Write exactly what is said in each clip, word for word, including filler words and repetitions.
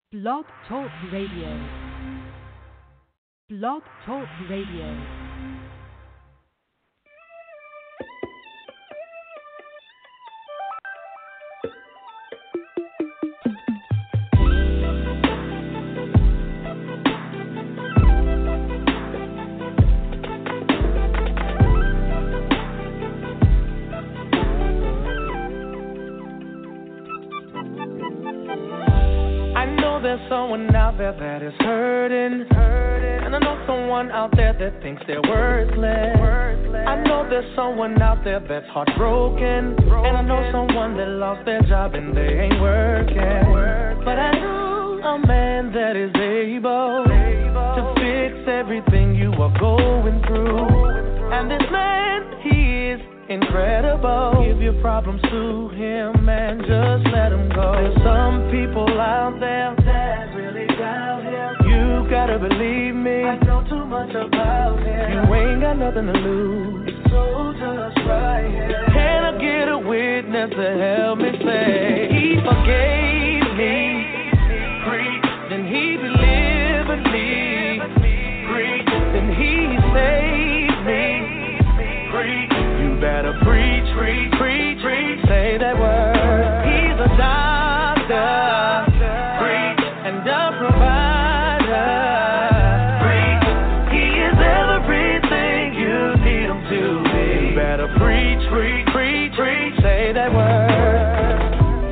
Blog Talk Radio. Blog Talk Radio. There's someone out there that is hurting, hurting, and I know someone out there that thinks they're worthless. worthless. I know there's someone out there that's heartbroken, Broken. and I know someone that lost their job and they ain't working. working. But I know a man that is able, able to fix everything you are going through. Going through. And this man, he is incredible. Give your problems to him and just let him go. There's some people out there that really doubt him. You gotta believe me, I know too much about him. You ain't got nothing to lose, so just try him. Can I get a witness to help me say he forgave me? Free, then he delivered me. Free, then he saved me. Free, you better preach, preach, preach, preach. Say that word. He's a doctor, preach, and a provider. Preach, he is everything you need him to be. You better preach, preach, preach, preach. Say that word.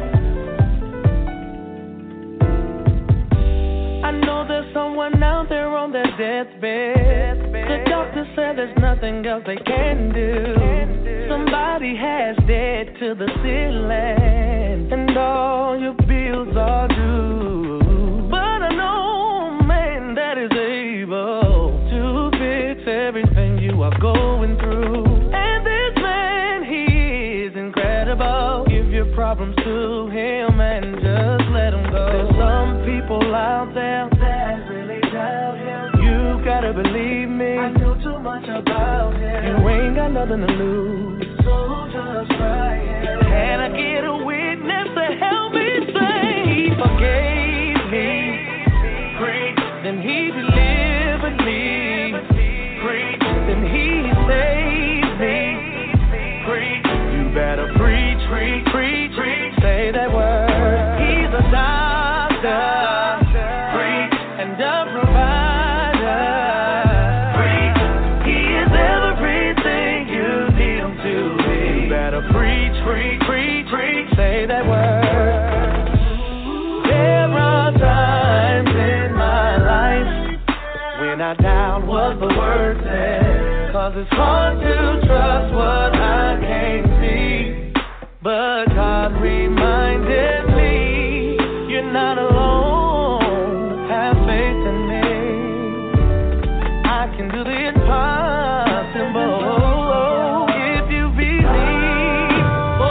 I know there's someone out there on their deathbed. The doctor said there's nothing else they can do. Somebody has debt to the ceiling, and all your bills are due. But I know a man that is able to fix everything you are going through. And this man, he is incredible. Give your problems to him and just let him go. There's some people out there that really doubt him. You gotta believe me, I know too much about him. You ain't got nothing to lose, so just try him. Can I get a witness to help me say he forgave me? Free, then he delivered me. Free, then he saved me. Free, you better preach, preach, preach, preach. Say that word. He's a doctor, preach, and a provider. Preach, he is everything you need him to be. You better preach, preach, preach, preach. Say that word. There are times in my life when I doubt what the word says, 'cause it's hard to trust what I can't see. But God reminded me, you're not alone. Have faith in me. I can do the impossible if you believe.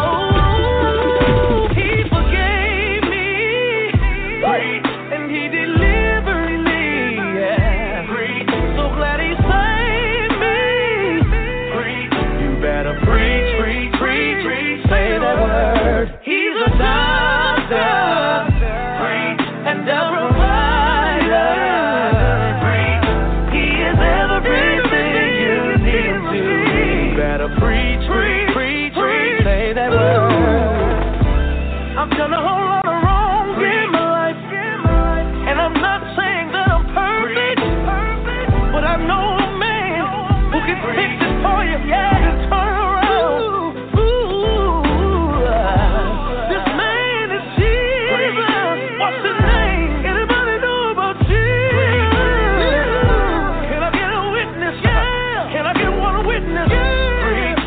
Oh, he forgave me, free, and he delivered me. Yeah, free. So glad he saved me. Free, you better preach, preach, preach, preach. Say that word. He's a doctor, preach, and a provider. Preach, he is everything you need him to be. You better preach, preach, preach, preach. Say that word. I've done a whole lot of wrong in my life, and I'm not saying that I'm perfect, but I know a man who can fix it for you. Yeah, and turn around. Ooh, this man is Jesus. What's his name? Anybody know about Jesus? Can I get a witness? Yeah. Can I get one witness? Preach,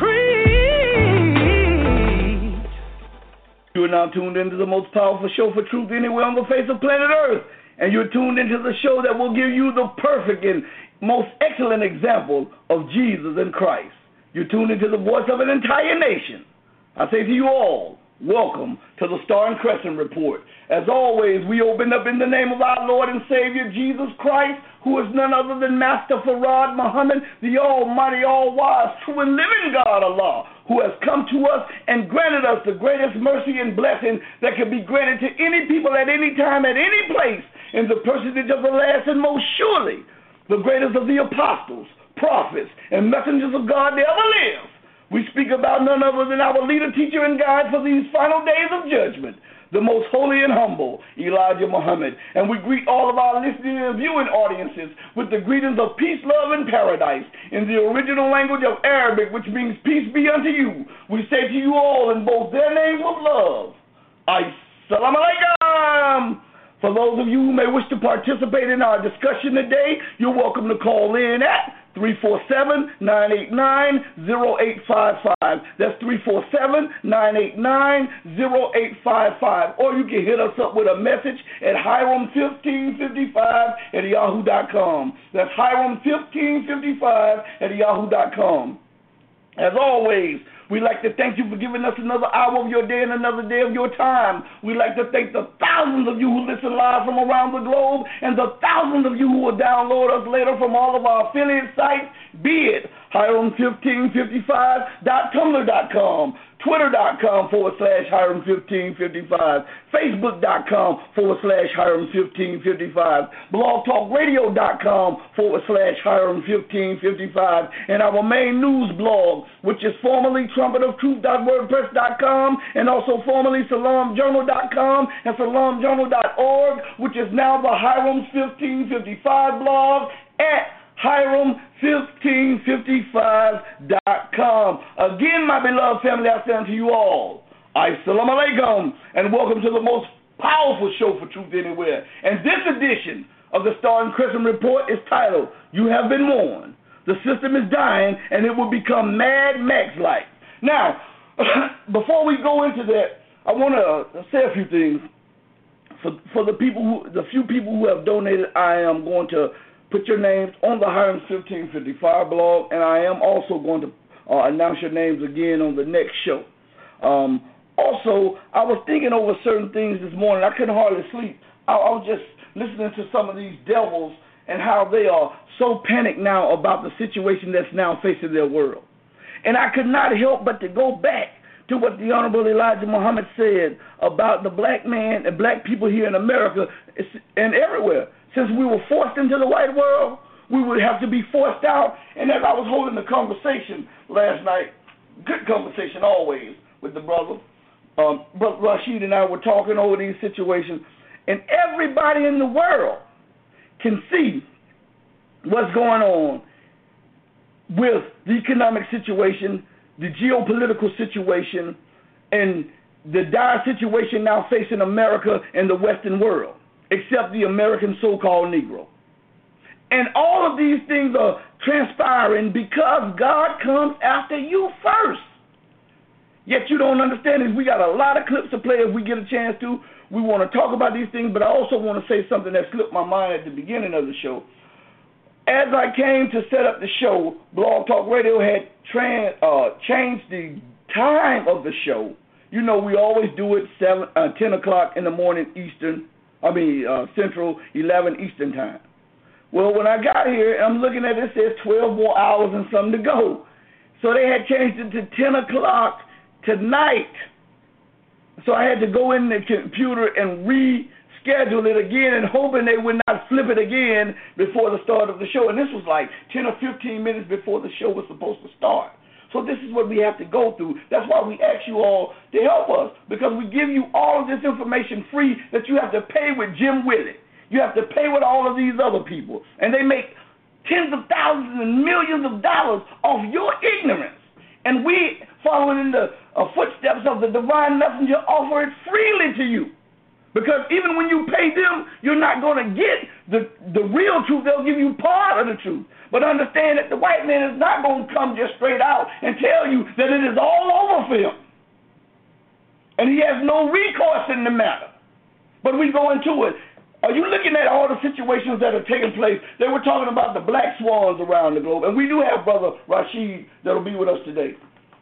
preach. You are now tuned into the most powerful show for truth anywhere on the face of planet Earth. And you're tuned into the show that will give you the perfect and most excellent example of Jesus and Christ. You're tuned into the voice of an entire nation. I say to you all, welcome to the Star and Crescent Report. As always, we open up in the name of our Lord and Savior, Jesus Christ, who is none other than Master Farad Muhammad, the almighty, all-wise, true and living God, Allah, who has come to us and granted us the greatest mercy and blessing that can be granted to any people at any time, at any place, in the personage of the last and most surely the greatest of the apostles, prophets, and messengers of God that ever lived. We speak about none other than our leader, teacher, and guide for these final days of judgment, the most holy and humble, Elijah Muhammad. And we greet all of our listening and viewing audiences with the greetings of peace, love, and paradise in the original language of Arabic, which means peace be unto you. We say to you all in both their names of love, Assalamu alaikum. For those of you who may wish to participate in our discussion today, you're welcome to call in at three four seven, nine eight nine, zero eight five five. That's three four seven, nine eight nine, zero eight five five. Or you can hit us up with a message at Hiram fifteen fifty-five at yahoo dot com. That's Hiram fifteen fifty-five at yahoo dot com. As always, we'd like to thank you for giving us another hour of your day and another day of your time. We'd like to thank the thousands of you who listen live from around the globe and the thousands of you who will download us later from all of our affiliate sites, be it Hiram fifteen fifty-five dot tumblr dot com, twitter.com forward slash Hiram fifteen fifty-five, facebook.com forward slash Hiram fifteen fifty-five, blogtalkradio.com forward slash Hiram fifteen fifty-five, and our main news blog, which is formerly trumpet of truth dot wordpress dot com and also formerly salam journal dot com and salam journal dot org, which is now the Hiram fifteen fifty-five blog at Hiram fifteen fifty-five dot com. Again, my beloved family, I say unto you all, Assalamu alaikum, and welcome to the most powerful show for Truth Anywhere. And this edition of the Star and Crescent Report is titled, You Have Been Warned. The system is dying, and it will become Mad Max-like. Now, before we go into that, I want to say a few things. For, for the people, who, the few people who have donated, I am going to put your names on the Hiram fifteen fifty-five blog, and I am also going to uh, announce your names again on the next show. Um, also, I was thinking over certain things this morning. I couldn't hardly sleep. I, I was just listening to some of these devils and how they are so panicked now about the situation that's now facing their world. And I could not help but to go back to what the Honorable Elijah Muhammad said about the black man and black people here in America and everywhere. Since we were forced into the white world, we would have to be forced out. And as I was holding the conversation last night, good conversation always with the brother, um, Brother Rashid and I were talking over these situations, and everybody in the world can see what's going on with the economic situation, the geopolitical situation, and the dire situation now facing America and the Western world, except the American so-called Negro. And all of these things are transpiring because God comes after you first. Yet you don't understand it. We got a lot of clips to play if we get a chance to. We want to talk about these things, but I also want to say something that slipped my mind at the beginning of the show. As I came to set up the show, Blog Talk Radio had trans, uh, changed the time of the show. You know, we always do it seven, uh, ten o'clock in the morning Eastern, I mean uh, Central, eleven Eastern time. Well, when I got here, I'm looking at it, it says twelve more hours and something to go. So they had changed it to ten o'clock tonight. So I had to go in the computer and reschedule it again and hoping they would not flip it again before the start of the show. And this was like ten or fifteen minutes before the show was supposed to start. So this is what we have to go through. That's why we ask you all to help us, because we give you all of this information free that you have to pay with Jim Willie. You have to pay with all of these other people. And they make tens of thousands and millions of dollars off your ignorance. And we, following in the uh, footsteps of the divine messenger, offer it freely to you. Because even when you pay them, you're not going to get the, the real truth. They'll give you part of the truth. But understand that the white man is not going to come just straight out and tell you that it is all over for him. And he has no recourse in the matter. But we go into it. Are you looking at all the situations that are taking place? They were talking about the black swans around the globe. And we do have Brother Rashid that will be with us today.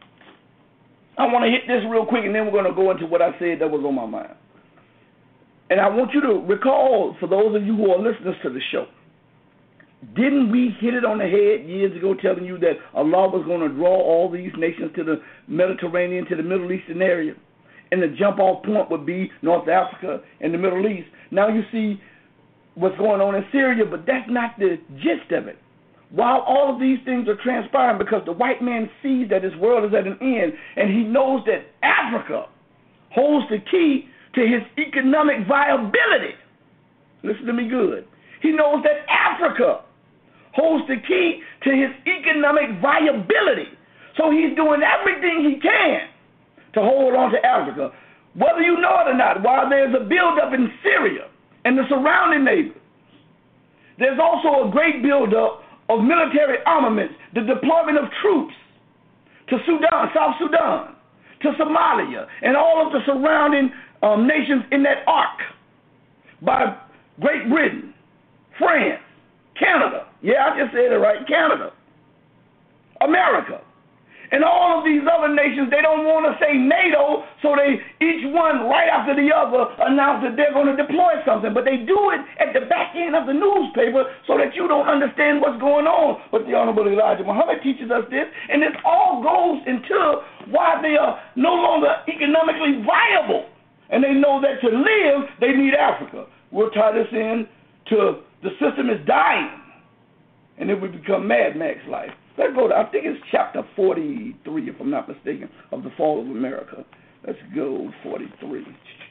I want to hit this real quick, and then we're going to go into what I said that was on my mind. And I want you to recall, for those of you who are listeners to the show, Didn't we hit it on the head years ago telling you that Allah was going to draw all these nations to the Mediterranean, to the Middle Eastern area? And the jump-off point would be North Africa and the Middle East. Now you see what's going on in Syria, but that's not the gist of it. While all of these things are transpiring, because the white man sees that his world is at an end, and he knows that Africa holds the key to his economic viability. Listen to me good. He knows that Africa holds the key to his economic viability. So he's doing everything he can to hold on to Africa. Whether you know it or not, while there's a buildup in Syria and the surrounding neighbors, there's also a great buildup of military armaments, the deployment of troops to Sudan, South Sudan, to Somalia, and all of the surrounding um, nations in that arc by Great Britain, France, Canada. Yeah, I just said it right, Canada, America. And all of these other nations, they don't want to say NATO, so they each one right after the other announce that they're going to deploy something. But they do it at the back end of the newspaper so that you don't understand what's going on. But the Honorable Elijah Muhammad teaches us this, and this all goes into why they are no longer economically viable. And they know that to live, they need Africa. We'll tie this in to the system is dying, and it would become Mad Max life. Let's go to, I think it's chapter forty-three, if I'm not mistaken, of the Fall of America. Let's go, forty-three.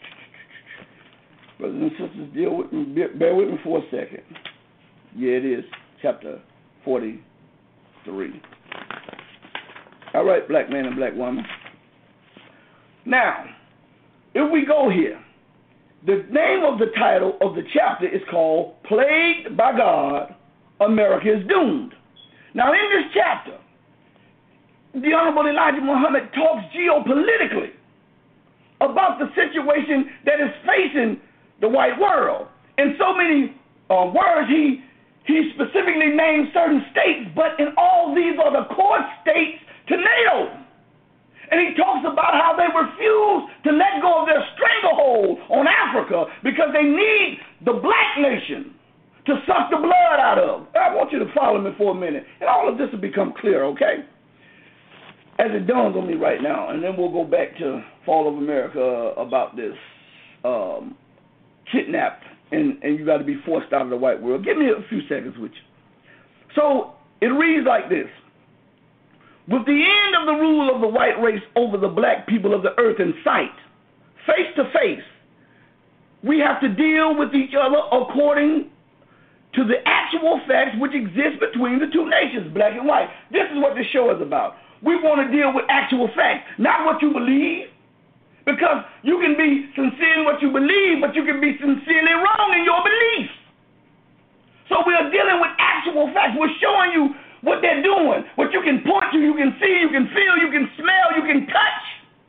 Brothers and sisters, deal with me, bear with me for a second. Yeah, it is, chapter forty-three. All right, black man and black woman. Now, if we go here, the name of the title of the chapter is called Plagued by God, America is Doomed. Now, in this chapter, the Honorable Elijah Muhammad talks geopolitically about the situation that is facing the white world. In so many uh, words, he, he specifically names certain states, but in all these are the core states to NATO. And he talks about how they refuse to let go of their stranglehold on Africa because they need the black nation to suck the blood out of. I want you to follow me for a minute, and all of this will become clear, okay? As it dawns on me right now, and then we'll go back to Fall of America about this um, kidnapped, and, and you got to be forced out of the white world. Give me a few seconds with you. So it reads like this. With the end of the rule of the white race over the black people of the earth in sight, face to face, we have to deal with each other according to the actual facts which exist between the two nations, black and white. This is what this show is about. We want to deal with actual facts, not what you believe, because you can be sincere in what you believe, but you can be sincerely wrong in your beliefs. So we are dealing with actual facts. We're showing you what they're doing, what you can point to, you can see, you can feel, you can smell, you can touch.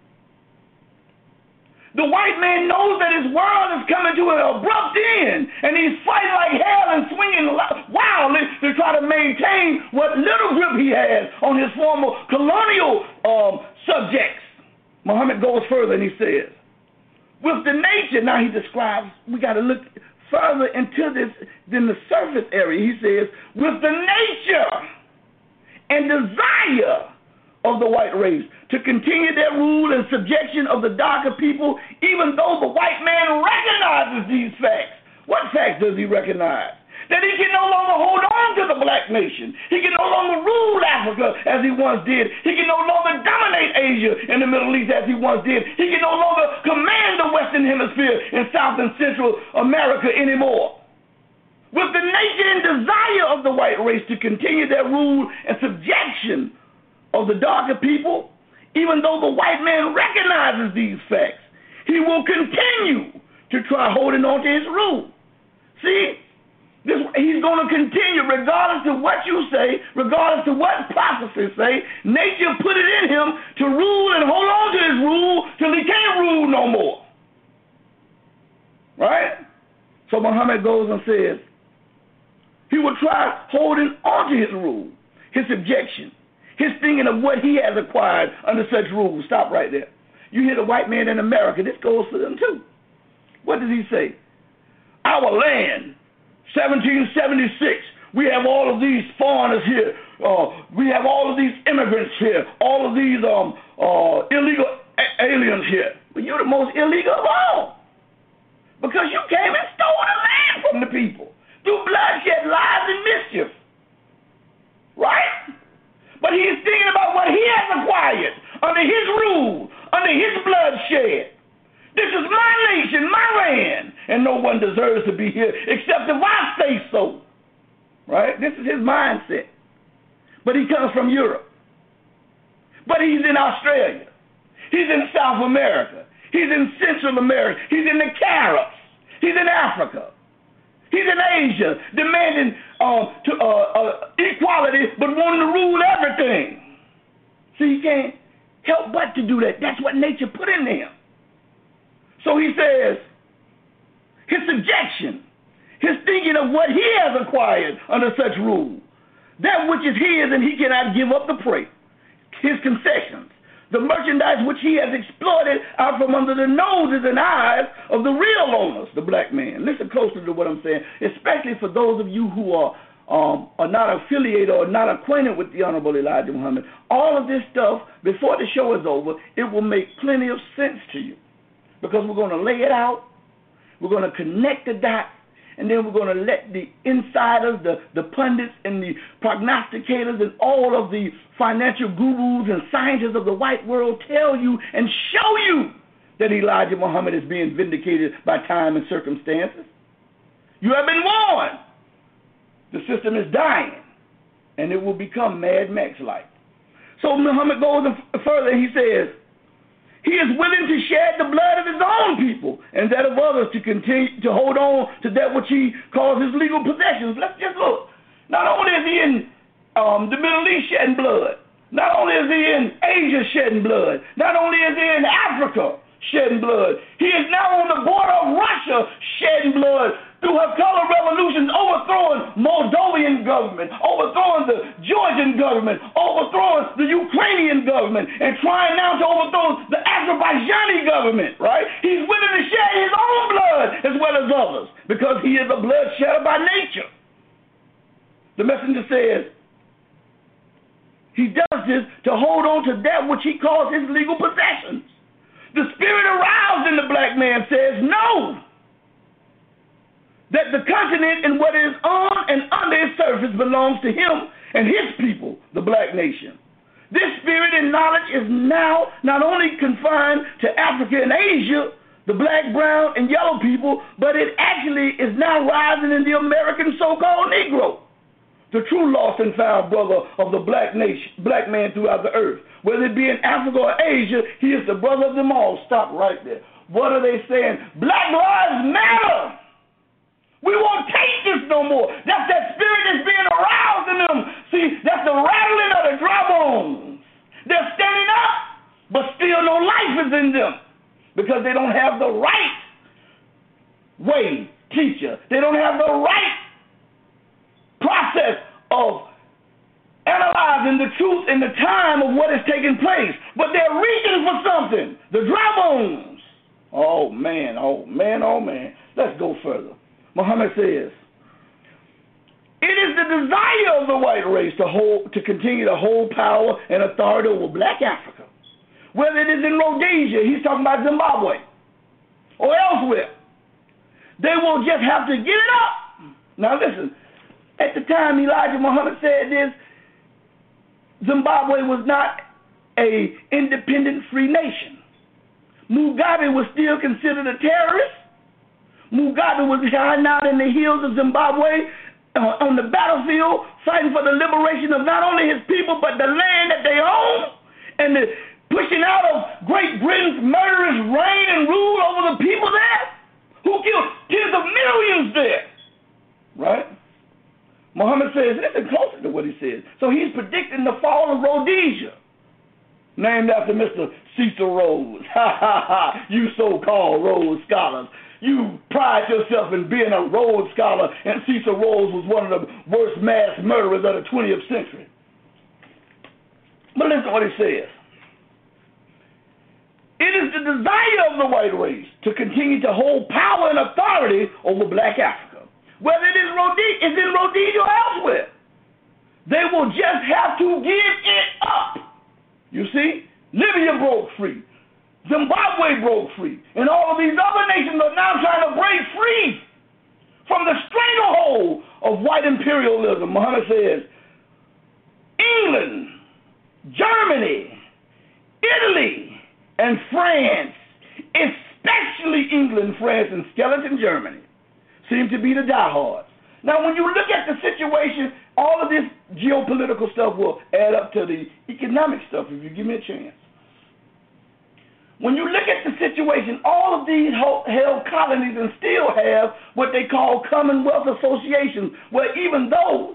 The white man knows that his world is coming to an abrupt end, and he's fighting like hell and swinging wildly to try to maintain what little grip he has on his former colonial um, subjects. Muhammad goes further and he says, with the nature, now he describes, we got to look further into this than the surface area. He says, with the nature and desire of the white race to continue their rule and subjection of the darker people, even though the white man recognizes these facts. What facts does he recognize? That he can no longer hold on to the black nation. He can no longer rule Africa as he once did. He can no longer dominate Asia and the Middle East as he once did. He can no longer command the Western Hemisphere and South and Central America anymore. With the nature and desire of the white race to continue their rule and subjection of the darker people, even though the white man recognizes these facts, he will continue to try holding on to his rule. See, this, he's going to continue regardless of what you say, regardless of what prophecies say. Nature put it in him to rule and hold on to his rule till he can't rule no more. Right? So Muhammad goes and says, he will try holding on to his rule, his subjection, his thinking of what he has acquired under such rules. Stop right there. You hear the white man in America, this goes for them too. What does he say? Our land, seventeen seventy-six, we have all of these foreigners here. Uh, we have all of these immigrants here. All of these um, uh, illegal a- aliens here. But you're the most illegal of all. Because you came and stole the land from the people through bloodshed, lies, and mischief. Right? But he's thinking about what he has acquired under his rule, under his bloodshed. This is my nation, my land, and no one deserves to be here except if I say so. Right? This is his mindset. But he comes from Europe. But he's in Australia. He's in South America. He's in Central America. He's in the Caribs. He's in Africa. He's in Asia, demanding uh, to, uh, uh, equality, but wanting to rule everything. See, he can't help but to do that. That's what nature put in him. So he says, his subjection, his thinking of what he has acquired under such rule, that which is his and he cannot give up the prey, his concessions, the merchandise which he has exploited out from under the noses and eyes of the real owners, the black man. Listen closely to what I'm saying, especially for those of you who are um, are not affiliated or not acquainted with the Honorable Elijah Muhammad. All of this stuff, before the show is over, it will make plenty of sense to you. Because we're going to lay it out, we're going to connect the dots, and then we're going to let the insiders, the, the pundits, and the prognosticators, and all of the financial gurus and scientists of the white world tell you and show you that Elijah Muhammad is being vindicated by time and circumstances. You have been warned. The system is dying, and it will become Mad Max-like. So Muhammad goes further, and he says, he is willing to shed the blood of his own people and that of others to continue to hold on to that which he calls his legal possessions. Let's just look. Not only is he in um, the Middle East shedding blood, not only is he in Asia shedding blood, not only is he in Africa shedding blood, he is now on the border of Russia shedding blood through her color revolutions, overthrowing Moldovan government, overthrowing the Georgian government, overthrowing the Ukrainian government, and trying now to overthrow the Azerbaijani government, right? He's willing to shed his own blood as well as others because he is a blood shedder by nature. The messenger says he does this to hold on to that which he calls his legal possessions. The spirit aroused in the black man says no. That the continent and what is on and under its surface belongs to him and his people, the black nation. This spirit and knowledge is now not only confined to Africa and Asia, the black, brown, and yellow people, but it actually is now rising in the American so-called Negro, the true lost and found brother of the black nation, black man throughout the earth. Whether it be in Africa or Asia, he is the brother of them all. Stop right there. What are they saying? Black lives matter. We won't take this no more. That's that spirit that's being aroused in them. See, that's the rattling of the dry bones. They're standing up, but still no life is in them because they don't have the right way, teacher. They don't have the right process of analyzing the truth in the time of what is taking place. But they're reaching for something. The dry bones. Oh, man, oh, man, oh, man. Let's go further. Muhammad says, it is the desire of the white race to hold, to continue to hold power and authority over black Africa. Whether it is in Rhodesia, he's talking about Zimbabwe, or elsewhere. They will just have to give it up. Now listen, at the time Elijah Muhammad said this, Zimbabwe was not an independent free nation. Mugabe was still considered a terrorist. Mugabe was hiding out in the hills of Zimbabwe uh, on the battlefield, fighting for the liberation of not only his people, but the land that they own, and the pushing out of Great Britain's murderous reign and rule over the people there, who killed tens of millions there. Right? Muhammad says, listen closer to what he says. So he's predicting the fall of Rhodesia, named after Mister Cecil Rhodes. Ha, ha, ha, you so-called Rhodes scholars. You pride yourself in being a Rhodes scholar, and Cecil Rhodes was one of the worst mass murderers of the twentieth century. But listen to what he says. It is the desire of the white race to continue to hold power and authority over black Africa. whether it is Rhodesia, it's in Rhodesia or elsewhere. They will just have to give it up. You see, Libya broke free. Zimbabwe broke free. And all of these other nations are now trying to break free from the stranglehold of white imperialism. Muhammad says, England, Germany, Italy, and France, especially England, France, and skeleton Germany, seem to be the diehards. Now, when you look at the situation, all of this geopolitical stuff will add up to the economic stuff if you give me a chance. When you look at the situation, all of these held colonies and still have what they call Commonwealth associations, where even though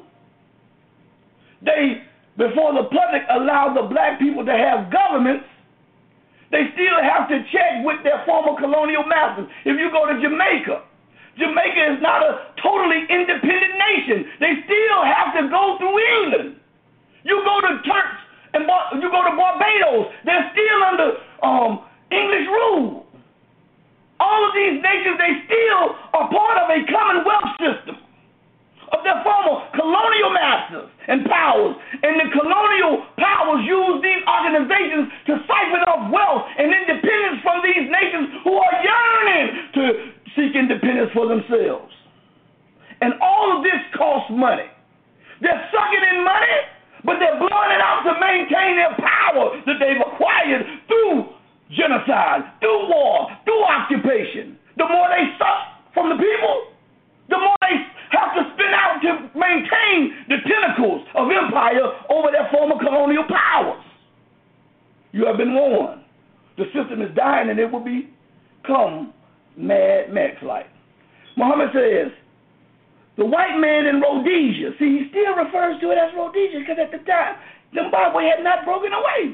they, before the public allow the black people to have governments, they still have to check with their former colonial masters. If you go to Jamaica, Jamaica is not a totally independent nation. They still have to go through England. You go to Turks and Bar- you go to Barbados, they're still under um, English rule. All of these nations, they still are part of a commonwealth system of their former colonial masters and powers. And the colonial powers use these organizations to siphon off wealth and independence from these nations who are yearning to seek independence for themselves. And all of this costs money. They're sucking in money, but they're blowing it out to maintain their power that they've acquired through genocide, through war, through occupation. The more they suck from the people, the more they have to spin out to maintain the tentacles of empire over their former colonial powers. You have been warned. The system is dying and it will become Mad Max-like. Muhammad says, the white man in Rhodesia, see, he still refers to it as Rhodesia because at the time, Zimbabwe had not broken away.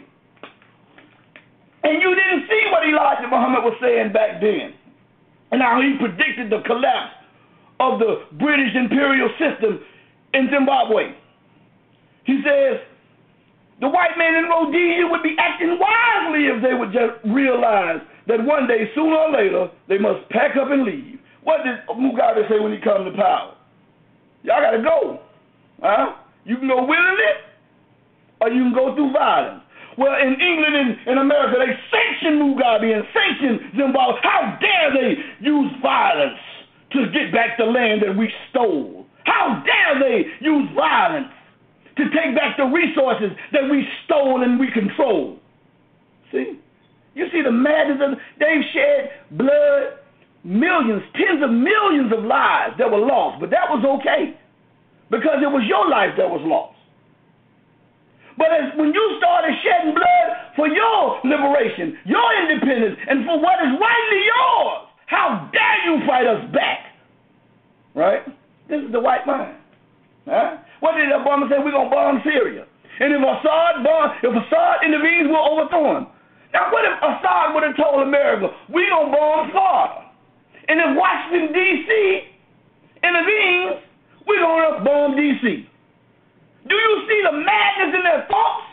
And you didn't see what Elijah Muhammad was saying back then. And how he predicted the collapse of the British imperial system in Zimbabwe. He says, the white man in Rhodesia would be acting wisely if they would just realize that one day, sooner or later, they must pack up and leave. What did Mugabe say when he comes to power? Y'all got to go. Huh? You can go willingly, or you can go through violence. Well, in England and in America, they sanction Mugabe and sanction Zimbabwe. How dare they use violence to get back the land that we stole? How dare they use violence to take back the resources that we stole and we control? See? You see the madness of, they've shed blood, millions, tens of millions of lives that were lost, but that was okay because it was your life that was lost. But as, when you started shedding blood for your liberation, your independence, and for what is rightly yours, how dare you fight us back? Right? This is the white mind. Huh? What did Obama say? We're going to bomb Syria. And if Assad, bomb, if Assad intervenes, we'll overthrow him. Now, what if Assad would have told America, we're going to bomb Florida? And if Washington, D C intervenes, we're going to bomb D C Do you see the madness in their thoughts?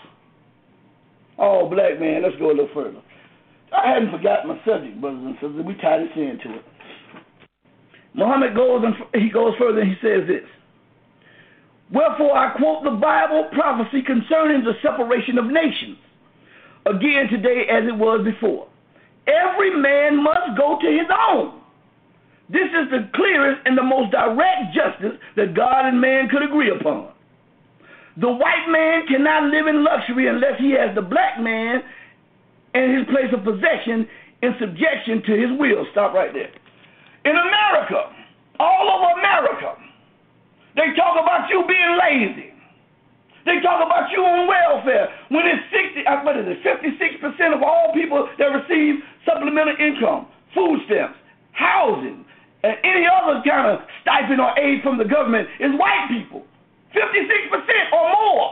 Oh, black man, let's go a little further. I hadn't forgotten my subject, brothers and sisters. We tied this into it. Muhammad goes and he goes further and he says this. Wherefore I quote the Bible prophecy concerning the separation of nations. Again today as it was before. Every man must go to his own. This is the clearest and the most direct justice that God and man could agree upon. The white man cannot live in luxury unless he has the black man and his place of possession in subjection to his will. Stop right there. In America, all over America, they talk about you being lazy. They talk about you on welfare when it's sixty, what is it, fifty-six percent of all people that receive supplemental income, food stamps, housing, and any other kind of stipend or aid from the government is white people. fifty-six percent or more.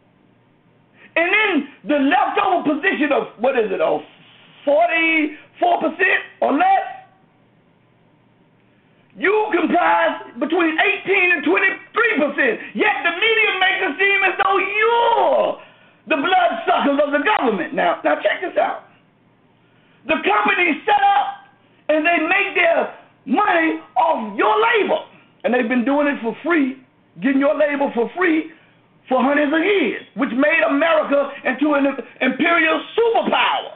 And then the leftover position of, what is it, oh, forty-four percent or less, you comprise between eighteen and twenty-three percent. Yet the media makes it seem as though you're the bloodsuckers of the government. Now, now check this out. The companies set up and they make their money off your labor. And they've been doing it for free, getting your labor for free for hundreds of years, which made America into an imperial superpower.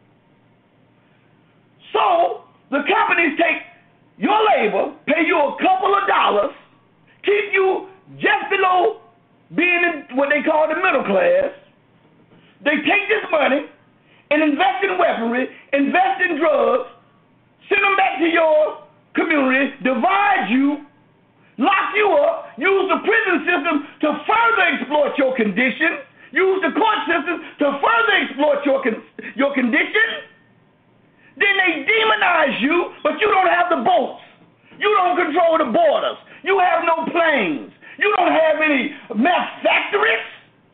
So the companies take your labor, pay you a couple of dollars, keep you just below being in what they call the middle class. They take this money and invest in weaponry, invest in drugs, send them back to your community, divide you, lock you up, use the prison system to further exploit your condition, use the court system to further exploit your con- your condition. Then they demonize you, but you don't have the boats. You don't control the borders. You have no planes. You don't have any meth factories.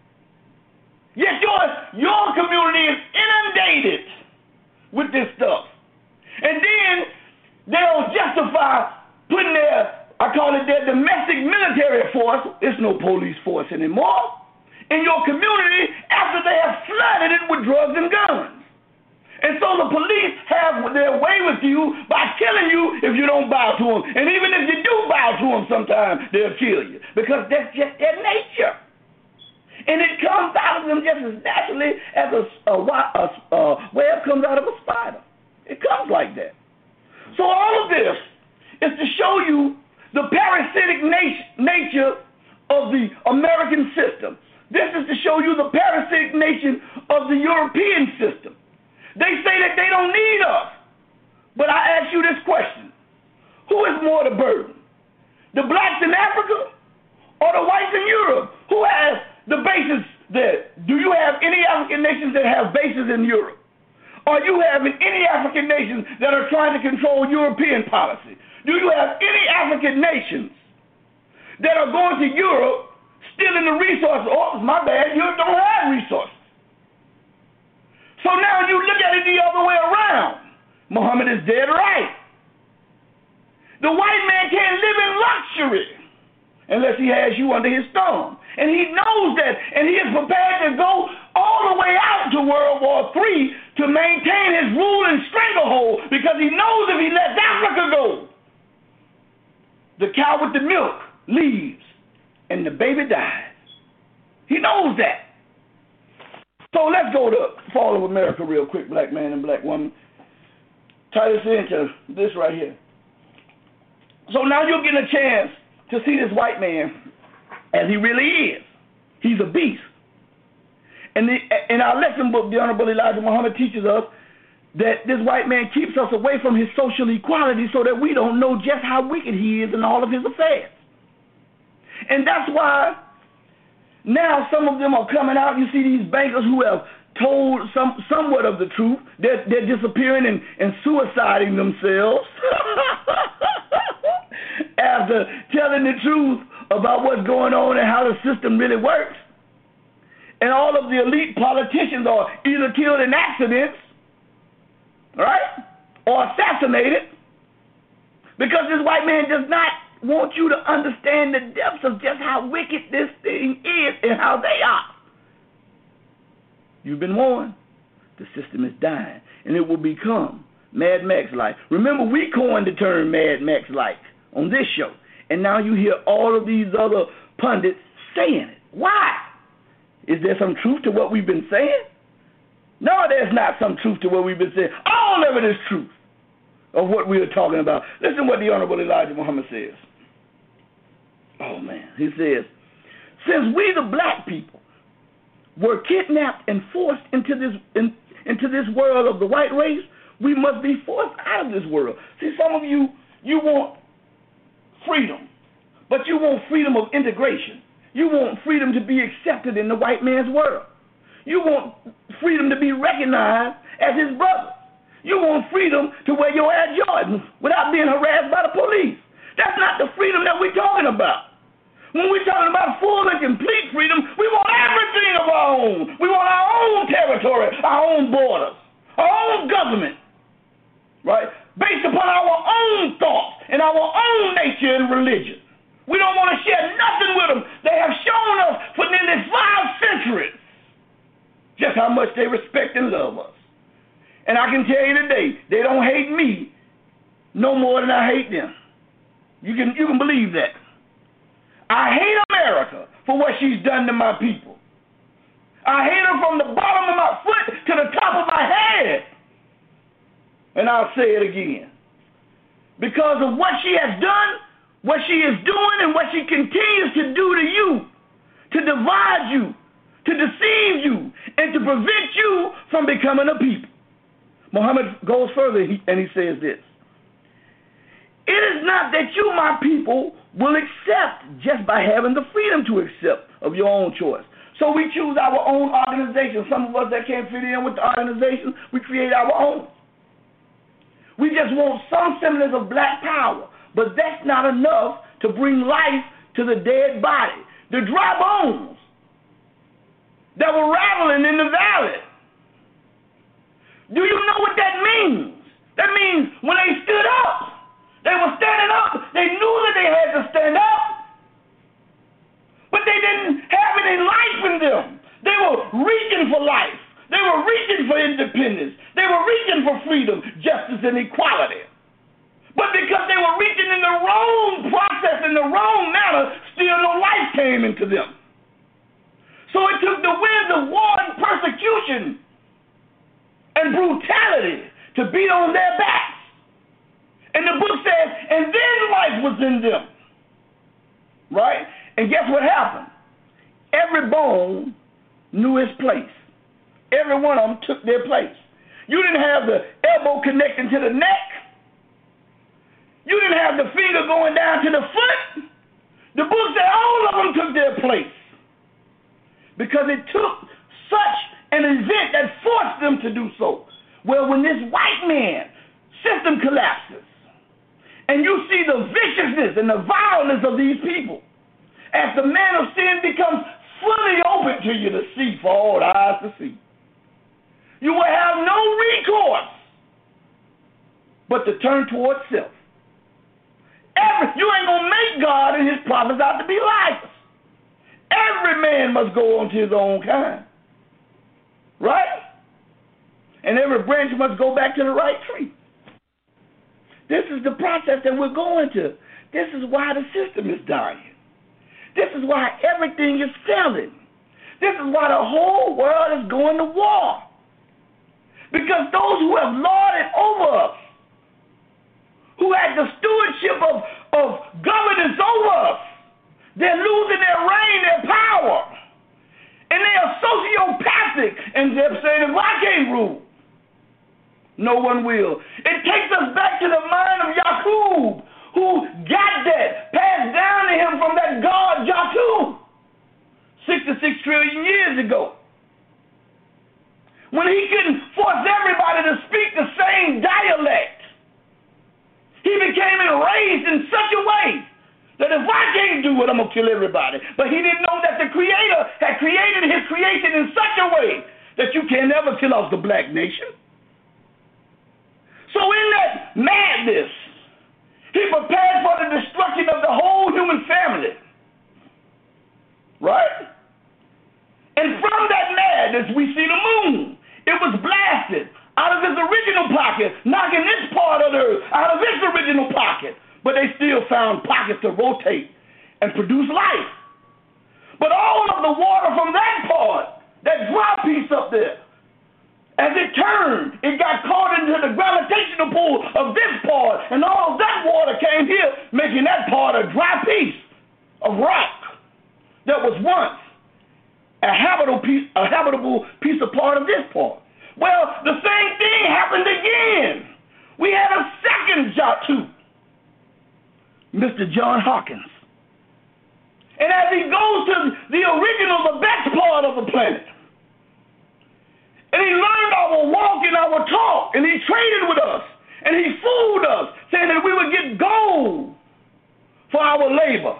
Yet your, your community is inundated with this stuff. And then they'll justify putting their, I call it their domestic military force, it's no police force anymore, in your community after they have flooded it with drugs and guns. And so the police have their way with you by killing you if you don't bow to them. And even if you do bow to them sometimes, they'll kill you because that's just their nature. And it comes out of them just as naturally as a, a, a, a web comes out of a spider. It comes like that. So all of this is to show you the parasitic nat- nature of the American system. This is to show you the parasitic nature of the European system. They say that they don't need us. But I ask you this question. Who is more the burden? The blacks in Africa or the whites in Europe? Who has the bases there? Do you have any African nations that have bases in Europe? Are you having any African nations that are trying to control European policy? Do you have any African nations that are going to Europe stealing the resources? Oh, my bad, Europe don't have resources. So now you look at it the other way around. Muhammad is dead right. The white man can't live in luxury unless he has you under his thumb. And he knows that, and he is prepared to go all the way out to World War Three to maintain his rule and stranglehold because he knows if he lets Africa go, the cow with the milk leaves and the baby dies. He knows that. So let's go to Fall of America real quick, black man and black woman. Tie this into this right here. So now you'll get a chance to see this white man as he really is. He's a beast. And the, in our lesson book, the Honorable Elijah Muhammad teaches us that this white man keeps us away from his social equality so that we don't know just how wicked he is in all of his affairs. And that's why now some of them are coming out. You see these bankers who have told some somewhat of the truth. They're, they're disappearing and, and suiciding themselves after telling the truth about what's going on and how the system really works. And all of the elite politicians are either killed in accidents, right, or assassinated because this white man does not want you to understand the depths of just how wicked this thing is and how they are. You've been warned. The system is dying, and it will become Mad Max-like. Remember, we coined the term Mad Max-like on this show, and now you hear all of these other pundits saying it. Why? Is there some truth to what we've been saying? No, there's not some truth to what we've been saying. All of it is truth of what we are talking about. Listen to what the Honorable Elijah Muhammad says. Oh, man. He says, since we the black people were kidnapped and forced into this in, into this world of the white race, we must be forced out of this world. See, some of you, you want freedom, but you want freedom of integration. You want freedom to be accepted in the white man's world. You want freedom to be recognized as his brother. You want freedom to wear your Air Jordans without being harassed by the police. That's not the freedom that we're talking about. When we're talking about full and complete freedom, we want everything of our own. We want our own territory, our own borders, our own government, right? Based upon our own thoughts and our own nature and religion. We don't want to share nothing with them. They have shown us for nearly five centuries just how much they respect and love us. And I can tell you today, they don't hate me no more than I hate them. You can, you can believe that. I hate America for what she's done to my people. I hate her from the bottom of my foot to the top of my head. And I'll say it again. Because of what she has done, what she is doing, and what she continues to do to you, to divide you, to deceive you, and to prevent you from becoming a people. Muhammad goes further and he says this. It is not that you, my people, will accept just by having the freedom to accept of your own choice. So we choose our own organization. Some of us that can't fit in with the organization, we create our own. We just want some semblance of black power, but that's not enough to bring life to the dead body, the dry bones that were rattling in the valley. Do you know what that means? That means when they stood up, they were standing up. They knew that they had to stand up, but they didn't have any life in them. They were reaching for life. They were reaching for independence. They were reaching for freedom, justice, and equality. But because they were reaching in the wrong process, in the wrong manner, still no life came into them. So it took the winds of war and persecution and brutality to beat on their backs. And the book says, and then life was in them. Right? And guess what happened? Every bone knew its place. Every one of them took their place. You didn't have the elbow connecting to the neck. You didn't have the finger going down to the foot. The book said all of them took their place. Because it took such an event that forced them to do so. Well, when this white man system collapses, and you see the viciousness and the violence of these people, as the man of sin becomes fully open to you to see, for all the eyes to see, you will have no recourse but to turn towards self. Every, you ain't going to make God and his prophets out to be liars. Every man must go on to his own kind. Right? And every branch must go back to the right tree. This is the process that we're going to. This is why the system is dying. This is why everything is failing. This is why the whole world is going to war. Because those who have lorded over us, who had the stewardship of, of governance over us, they're losing their reign, their power. And they are sociopathic, and they're saying, if I can't rule, no one will. It takes us back to the mind of Yaqub, who got that, passed down to him from that god Yaqub, sixty-six trillion years ago. When he couldn't force everybody to speak the same dialect, he became enraged in such a way that if I can't do it, I'm going to kill everybody. But he didn't know that the Creator had created his creation in such a way that you can never kill off the black nation. So in that madness, he prepared for the destruction of the whole human family. Right? And from that madness, we see the moon. It was blasted out of its original pocket, knocking this part of the earth out of its original pocket. But they still found pockets to rotate and produce life. But all of the water from that part, that dry piece up there, as it turned, it got caught into the gravitational pull of this part, and all of that water came here, making that part a dry piece of rock that was once a habitable piece, a habitable piece of part of this part. Well, the same thing happened again. We had a second Jatu, Mister John Hawkins. And as he goes to the original, the best part of the planet, and he learned our walk and our talk, and he traded with us, and he fooled us, saying that we would get gold for our labor.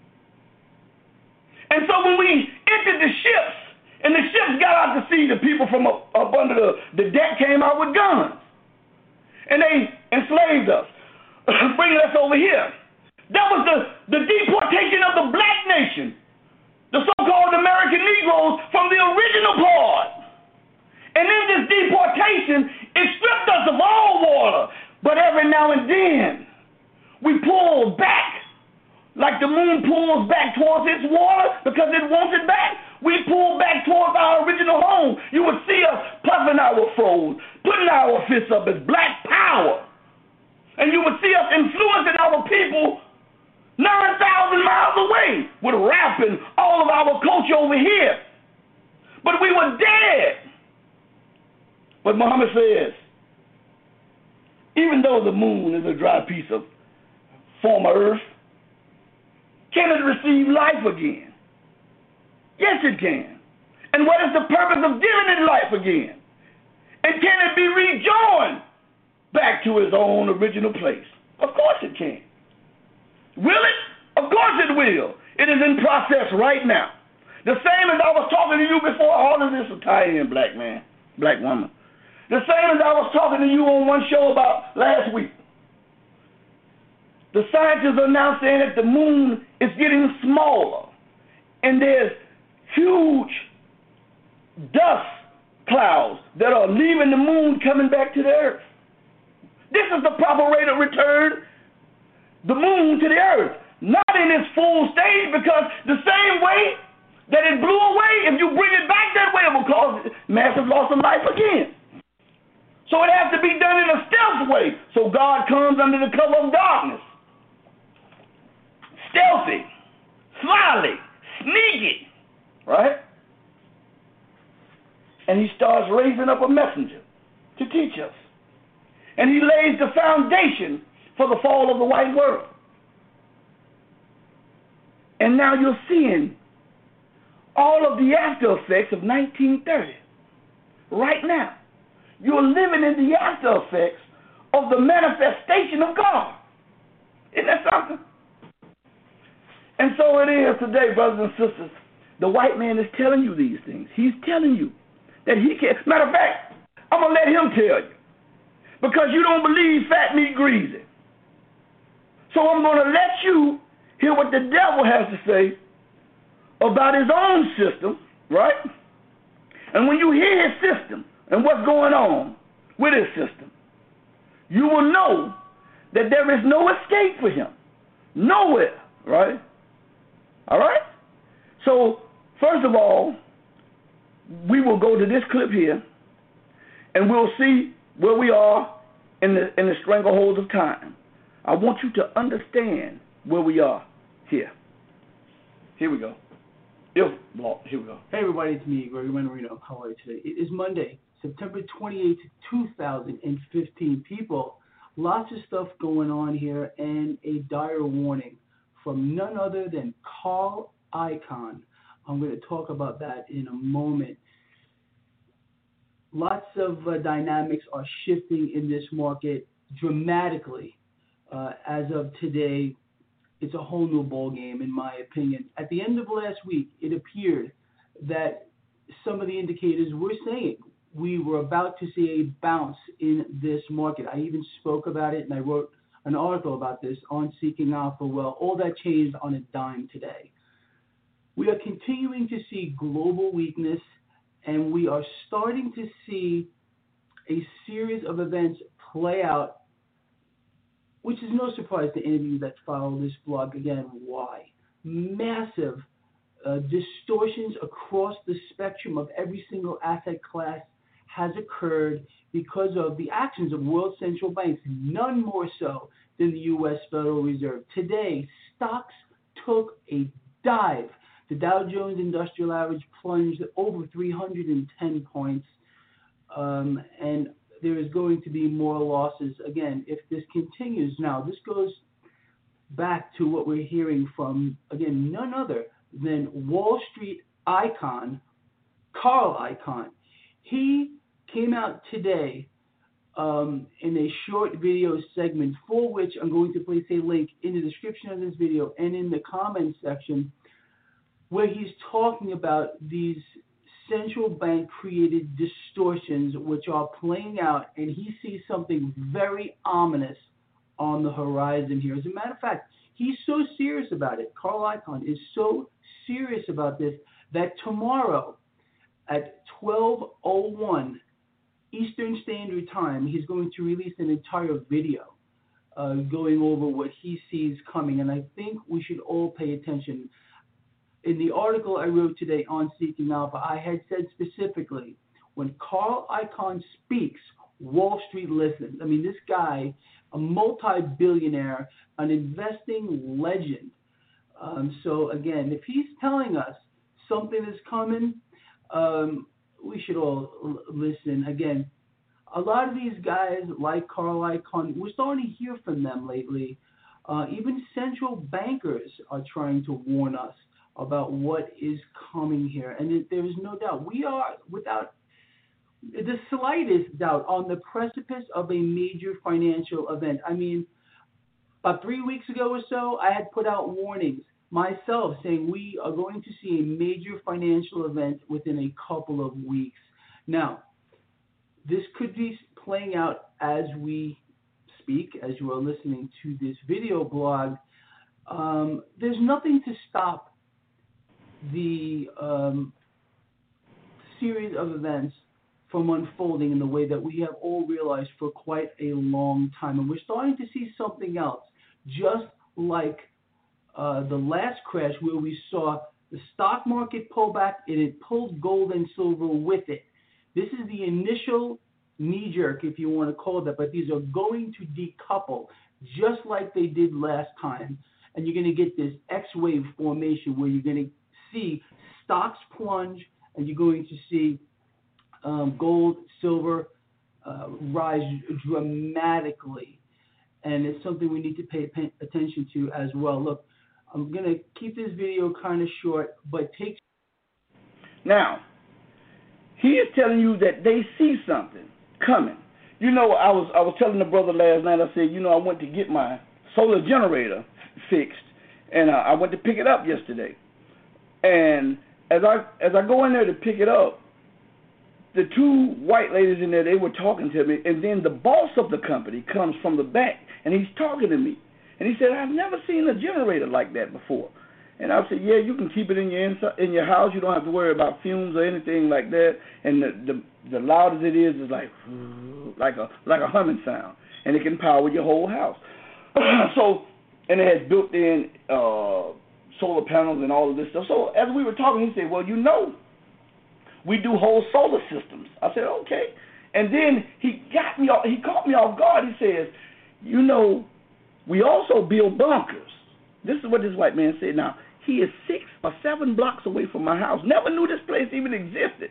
And so when we entered the ships, and the ships got out to sea, the people from up, up under the, the deck came out with guns. And they enslaved us, bringing us over here. That was the, the deportation of the black nation, the so-called American Negroes from the original part. And in this deportation, it stripped us of all water. But every now and then, we pull back the moon pulls back towards its water because it wants it back, we pull back towards our original home. You would see us puffing our froze, putting our fists up as black power. And you would see us influencing our people nine thousand miles away with rapping all of our culture over here. But we were dead. But Muhammad says, even though the moon is a dry piece of former earth, can it receive life again? Yes, it can. And what is the purpose of giving it life again? And can it be rejoined back to its own original place? Of course it can. Will it? Of course it will. It is in process right now. The same as I was talking to you before. All of this will tie in, black man, black woman. The same as I was talking to you on one show about last week. The scientists are now saying that the moon is getting smaller, and there's huge dust clouds that are leaving the moon coming back to the earth. This is the proper rate of return the moon to the earth, not in its full stage, because the same way that it blew away, if you bring it back that way, it will cause massive loss of life again. So it has to be done in a stealth way. So God comes under the cover of darkness, stealthy, slyly, sneaky, right? And he starts raising up a messenger to teach us. And he lays the foundation for the fall of the white world. And now you're seeing all of the after effects of nineteen thirty. Right now, you're living in the after effects of the manifestation of God. Isn't that something? And so it is today, brothers and sisters. The white man is telling you these things. He's telling you that he can. Matter of fact, I'm going to let him tell you. Because you don't believe fat meat greasy. So I'm going to let you hear what the devil has to say about his own system, right? And when you hear his system and what's going on with his system, you will know that there is no escape for him. Nowhere, right? All right? So, first of all, we will go to this clip here, and we'll see where we are in the in the stranglehold of time. I want you to understand where we are here. Here we go. Here we go. Hey everybody, it's me, Gregory Manarino. How are you today? It is Monday, September twenty-eighth, two thousand fifteen. People, lots of stuff going on here, and a dire warning from none other than Carl Icahn. I'm going to talk about that in a moment. Lots of uh, dynamics are shifting in this market dramatically. Uh, as of today, it's a whole new ballgame, in my opinion. At the end of last week, it appeared that some of the indicators were saying we were about to see a bounce in this market. I even spoke about it, and I wrote an article about this on Seeking Alpha. Well, all that changed on a dime today. We are continuing to see global weakness, and we are starting to see a series of events play out, which is no surprise to any of you that follow this blog. Again, why? Massive uh, distortions across the spectrum of every single asset class has occurred because of the actions of world central banks, none more so than the U S Federal Reserve. Today, stocks took a dive. The Dow Jones Industrial Average plunged over three hundred ten points, um, and there is going to be more losses again if this continues. Now, this goes back to what we're hearing from, again, none other than Wall Street icon, Carl Icahn. He came out today um, in a short video segment, for which I'm going to place a link in the description of this video and in the comments section, where he's talking about these central bank created distortions which are playing out, and he sees something very ominous on the horizon here. As a matter of fact, he's so serious about it. Carl Icahn is so serious about this that tomorrow at twelve oh one Eastern Standard Time, he's going to release an entire video uh, going over what he sees coming, and I think we should all pay attention. In the article I wrote today on Seeking Alpha, I had said specifically, when Carl Icahn speaks, Wall Street listens. I mean, this guy, a multi-billionaire, an investing legend. Um, so again, if he's telling us something is coming, um, we should all l- listen. Again, a lot of these guys, like Carl Icahn, we're starting to hear from them lately. Uh, even central bankers are trying to warn us about what is coming here. And it, there is no doubt, we are, without the slightest doubt, on the precipice of a major financial event. I mean, about three weeks ago or so, I had put out warnings myself saying we are going to see a major financial event within a couple of weeks. Now, this could be playing out as we speak, as you are listening to this video blog. Um, there's nothing to stop the um, series of events from unfolding in the way that we have all realized for quite a long time. And we're starting to see something else, just like uh, the last crash where we saw the stock market pull back and it pulled gold and silver with it. This is the initial knee-jerk, if you want to call it that, but these are going to decouple just like they did last time. And you're going to get this X-wave formation where you're going to see stocks plunge and you're going to see um, gold, silver uh, rise dramatically. And it's something we need to pay attention to as well. Look, I'm going to keep this video kind of short, but take... Now, he is telling you that they see something coming. You know, I was I was telling the brother last night, I said, you know, I went to get my solar generator fixed, and uh, I went to pick it up yesterday. And as I as I go in there to pick it up, the two white ladies in there, they were talking to me, and then the boss of the company comes from the back, and he's talking to me. And he said, I've never seen a generator like that before. And I said, yeah, you can keep it in your inside, in your house. You don't have to worry about fumes or anything like that. And the the, the loudest it is is like like a like a humming sound, and it can power your whole house. So, and it has built-in uh, solar panels and all of this stuff. So as we were talking, he said, well, you know, we do whole solar systems. I said, okay. And then he got me, he caught me off guard. He says, you know, we also build bunkers. This is what this white man said. Now, he is six or seven blocks away from my house. Never knew this place even existed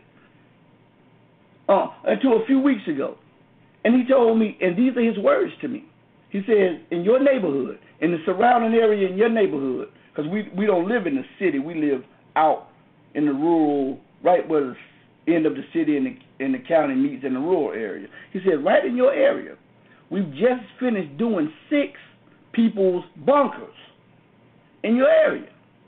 uh, until a few weeks ago. And he told me, and these are his words to me. He says, in your neighborhood, in the surrounding area in your neighborhood, because we, we don't live in the city. We live out in the rural, right where the end of the city and the, and the county meets in the rural area. He said, right in your area, we've just finished doing six people's bunkers in your area.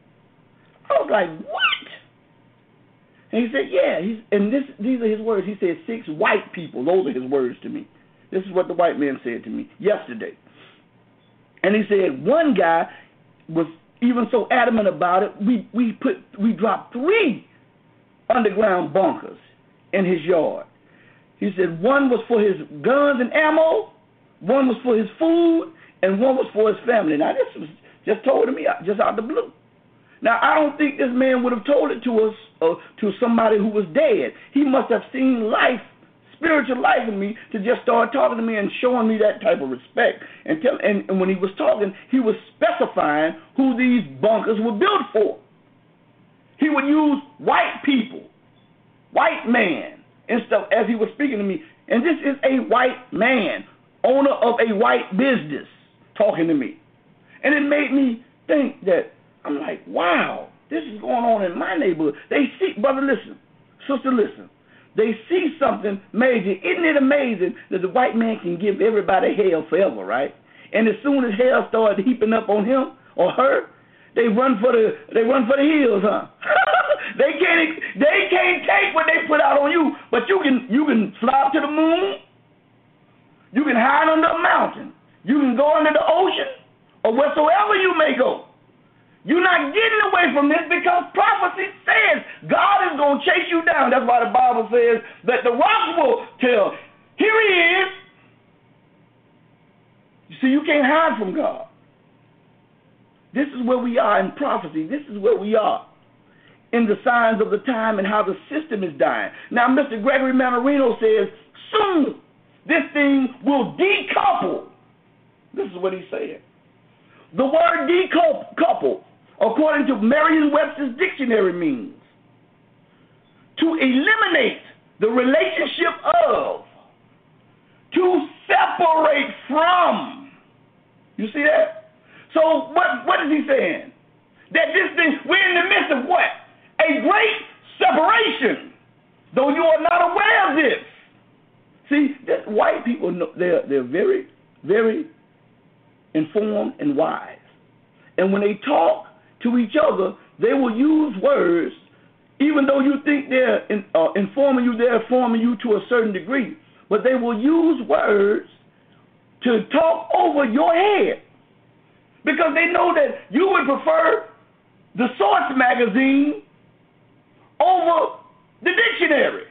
I was like, what? And he said, yeah. He's, and this, these are his words. He said, six white people. Those are his words to me. This is what the white man said to me yesterday. And he said, one guy was even so adamant about it, we, we put we dropped three underground bunkers in his yard. He said one was for his guns and ammo, one was for his food, and one was for his family. Now, this was just told to me just out of the blue. Now, I don't think this man would have told it to us, uh, to somebody who was dead. He must have seen life, spiritual life in me, to just start talking to me and showing me that type of respect. And, tell, and, and when he was talking, he was specifying who these bunkers were built for. He would use white people, white man, and stuff as he was speaking to me. And this is a white man, owner of a white business, talking to me. And it made me think that, I'm like, wow, this is going on in my neighborhood. They see, brother, listen, sister, listen. They see something major. Isn't it amazing that the white man can give everybody hell forever, right? And as soon as hell starts heaping up on him or her, they run for the they run for the hills, huh? they can't they can't take what they put out on you, but you can you can fly up to the moon. You can hide under a mountain. You can go under the ocean or wheresoever you may go. You're not getting away from this because prophecy says God is going to chase you down. That's why the Bible says that the rocks will tell, here he is. See, you can't hide from God. This is where we are in prophecy. This is where we are in the signs of the time and how the system is dying. Now, Mister Gregory Mannarino says, soon this thing will decouple. This is what he said. The word decouple, according to Merriam-Webster's dictionary, means to eliminate the relationship of, to separate from. You see that? So what, what is he saying? That this thing, we're in the midst of what? A great separation, though you are not aware of this. See, that white people, know, they're, they're very, very informed and wise. And when they talk to each other, they will use words, even though you think they're in, uh, informing you, they're informing you to a certain degree, but they will use words to talk over your head because they know that you would prefer the Source magazine over the dictionary.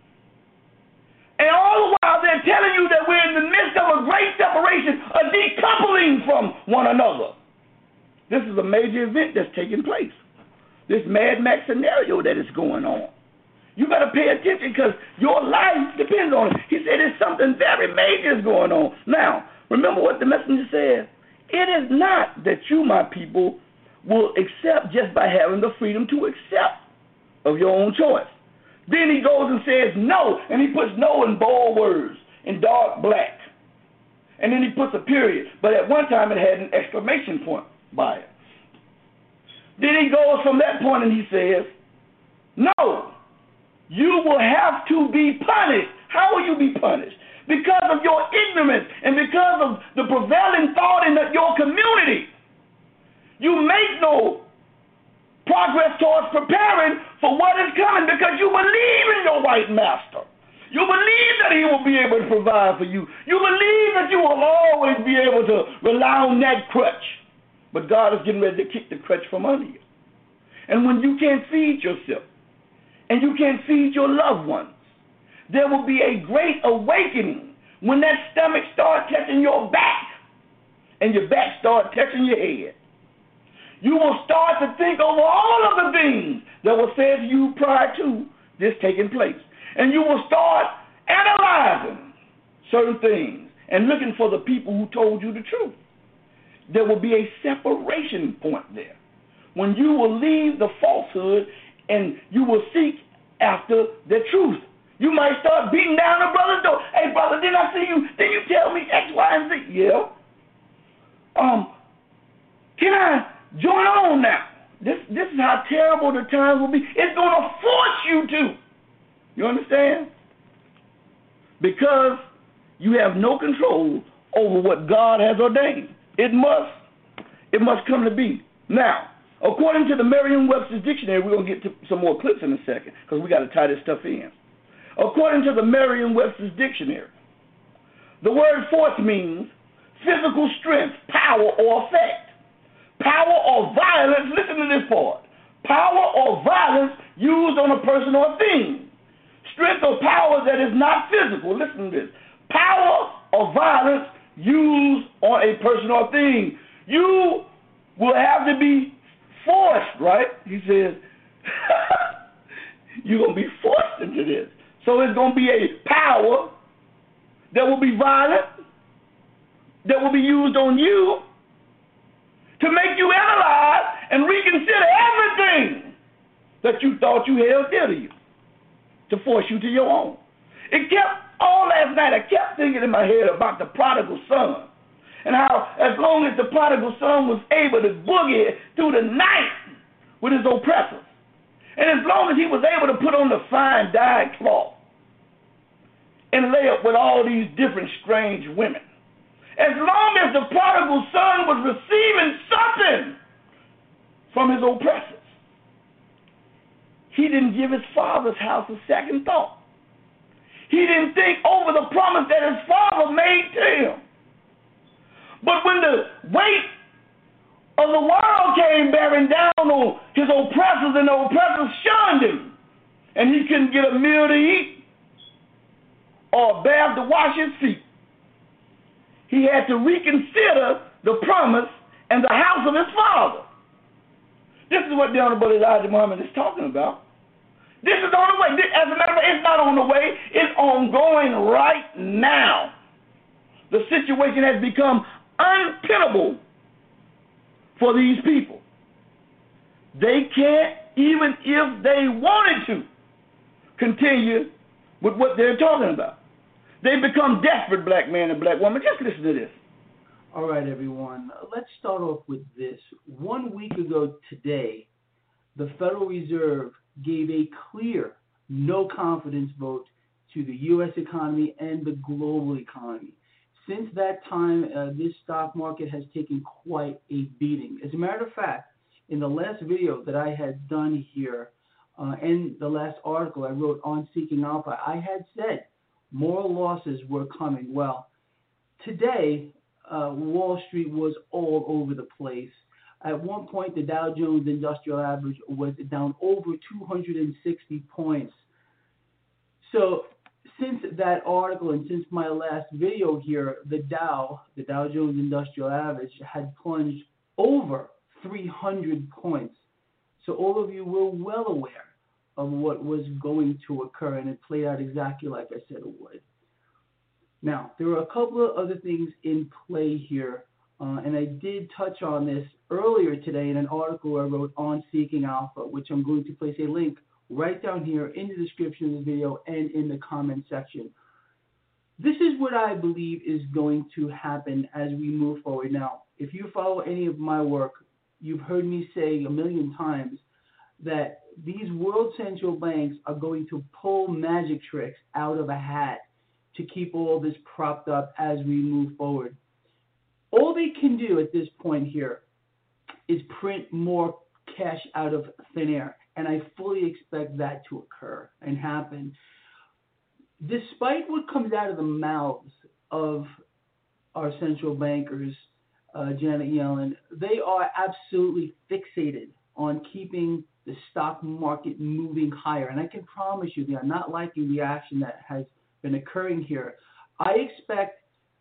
And all the while they're telling you that we're in the midst of a great separation, a decoupling from one another. This is a major event that's taking place. This Mad Max scenario that is going on. You better pay attention because your life depends on it. He said there's something very major is going on. Now, remember what the messenger said. It is not that you, my people, will accept just by having the freedom to accept of your own choice. Then he goes and says no, and he puts no in bold words, in dark black. And then he puts a period, but at one time it had an exclamation point by it. Then he goes from that point and he says, no, you will have to be punished. How will you be punished? Because of your ignorance and because of the prevailing thought in the, your community. You make no progress towards preparing for what is coming because you believe in your white master. You believe that he will be able to provide for you. You believe that you will always be able to rely on that crutch. But God is getting ready to kick the crutch from under you. And when you can't feed yourself and you can't feed your loved ones, there will be a great awakening when that stomach starts touching your back and your back starts touching your head. You will start to think over all of the things that were said to you prior to this taking place. And you will start analyzing certain things and looking for the people who told you the truth. There will be a separation point there when you will leave the falsehood and you will seek after the truth. You might start beating down a brother's door. Hey, brother, didn't I see you? Did you tell me X, Y, and Z? Yeah. Um, can I join on now? This this is how terrible the times will be. It's going to force you to. You understand? Because you have no control over what God has ordained. It must, it must come to be. Now, according to the Merriam-Webster's dictionary, we're going to get to some more clips in a second because we got to tie this stuff in. According to the Merriam-Webster's dictionary, the word force means physical strength, power, or effect. Power or violence, listen to this part. Power or violence used on a person or thing. Strength or power that is not physical, listen to this. Power or violence used on a person or thing. You will have to be forced, right? He says, you're going to be forced into this. So it's going to be a power that will be violent, that will be used on you to make you analyze and reconsider everything that you thought you held dear to you, to force you to your own. It kept, all last night, I kept thinking in my head about the prodigal son and how as long as the prodigal son was able to boogie through the night with his oppressors, and as long as he was able to put on the fine dyed cloth and lay up with all these different strange women, as long as the prodigal son was receiving something from his oppressors, he didn't give his father's house a second thought. He didn't think over the promise that his father made to him. But when the weight of the world came bearing down on his oppressors and the oppressors shunned him, and he couldn't get a meal to eat or a bath to wash his feet, he had to reconsider the promise and the house of his father. This is what the Honorable Elijah Muhammad is talking about. This is on the way. As a matter of fact, it's not on the way. It's ongoing right now. The situation has become untenable for these people. They can't, even if they wanted to, continue with what they're talking about. They become desperate, black man and black woman. Just listen to this. All right, everyone. Let's start off with this. One week ago today, the Federal Reserve gave a clear no confidence vote to the U S economy and the global economy. Since that time, uh, this stock market has taken quite a beating. As a matter of fact, in the last video that I had done here, uh, and the last article I wrote on Seeking Alpha, I had said more losses were coming. Well, today, uh, Wall Street was all over the place. At one point, the Dow Jones Industrial Average was down over two hundred sixty points. So since that article and since my last video here, the Dow, the Dow Jones Industrial Average, had plunged over three hundred points. So all of you were well aware of what was going to occur, and it played out exactly like I said it would. Now, there are a couple of other things in play here, uh, and I did touch on this earlier today in an article I wrote on Seeking Alpha, which I'm going to place a link right down here in the description of the video and in the comment section. This is what I believe is going to happen as we move forward. Now, if you follow any of my work, you've heard me say a million times that these world central banks are going to pull magic tricks out of a hat to keep all this propped up as we move forward. All they can do at this point here is print more cash out of thin air, and I fully expect that to occur and happen. Despite what comes out of the mouths of our central bankers, uh, Janet Yellen, they are absolutely fixated on keeping the stock market moving higher. And I can promise you they are not liking the action that has been occurring here. I expect,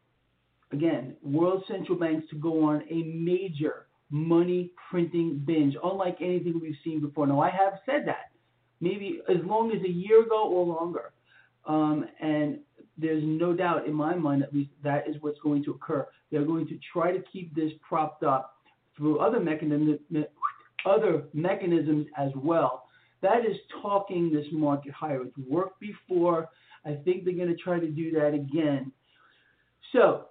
again, world central banks to go on a major money printing binge, unlike anything we've seen before. Now, I have said that maybe as long as a year ago or longer. Um, and there's no doubt in my mind, at least, that is what's going to occur. They're going to try to keep this propped up through other mechanisms, other mechanisms as well. That is talking this market higher. It's worked before. I think they're going to try to do that again. So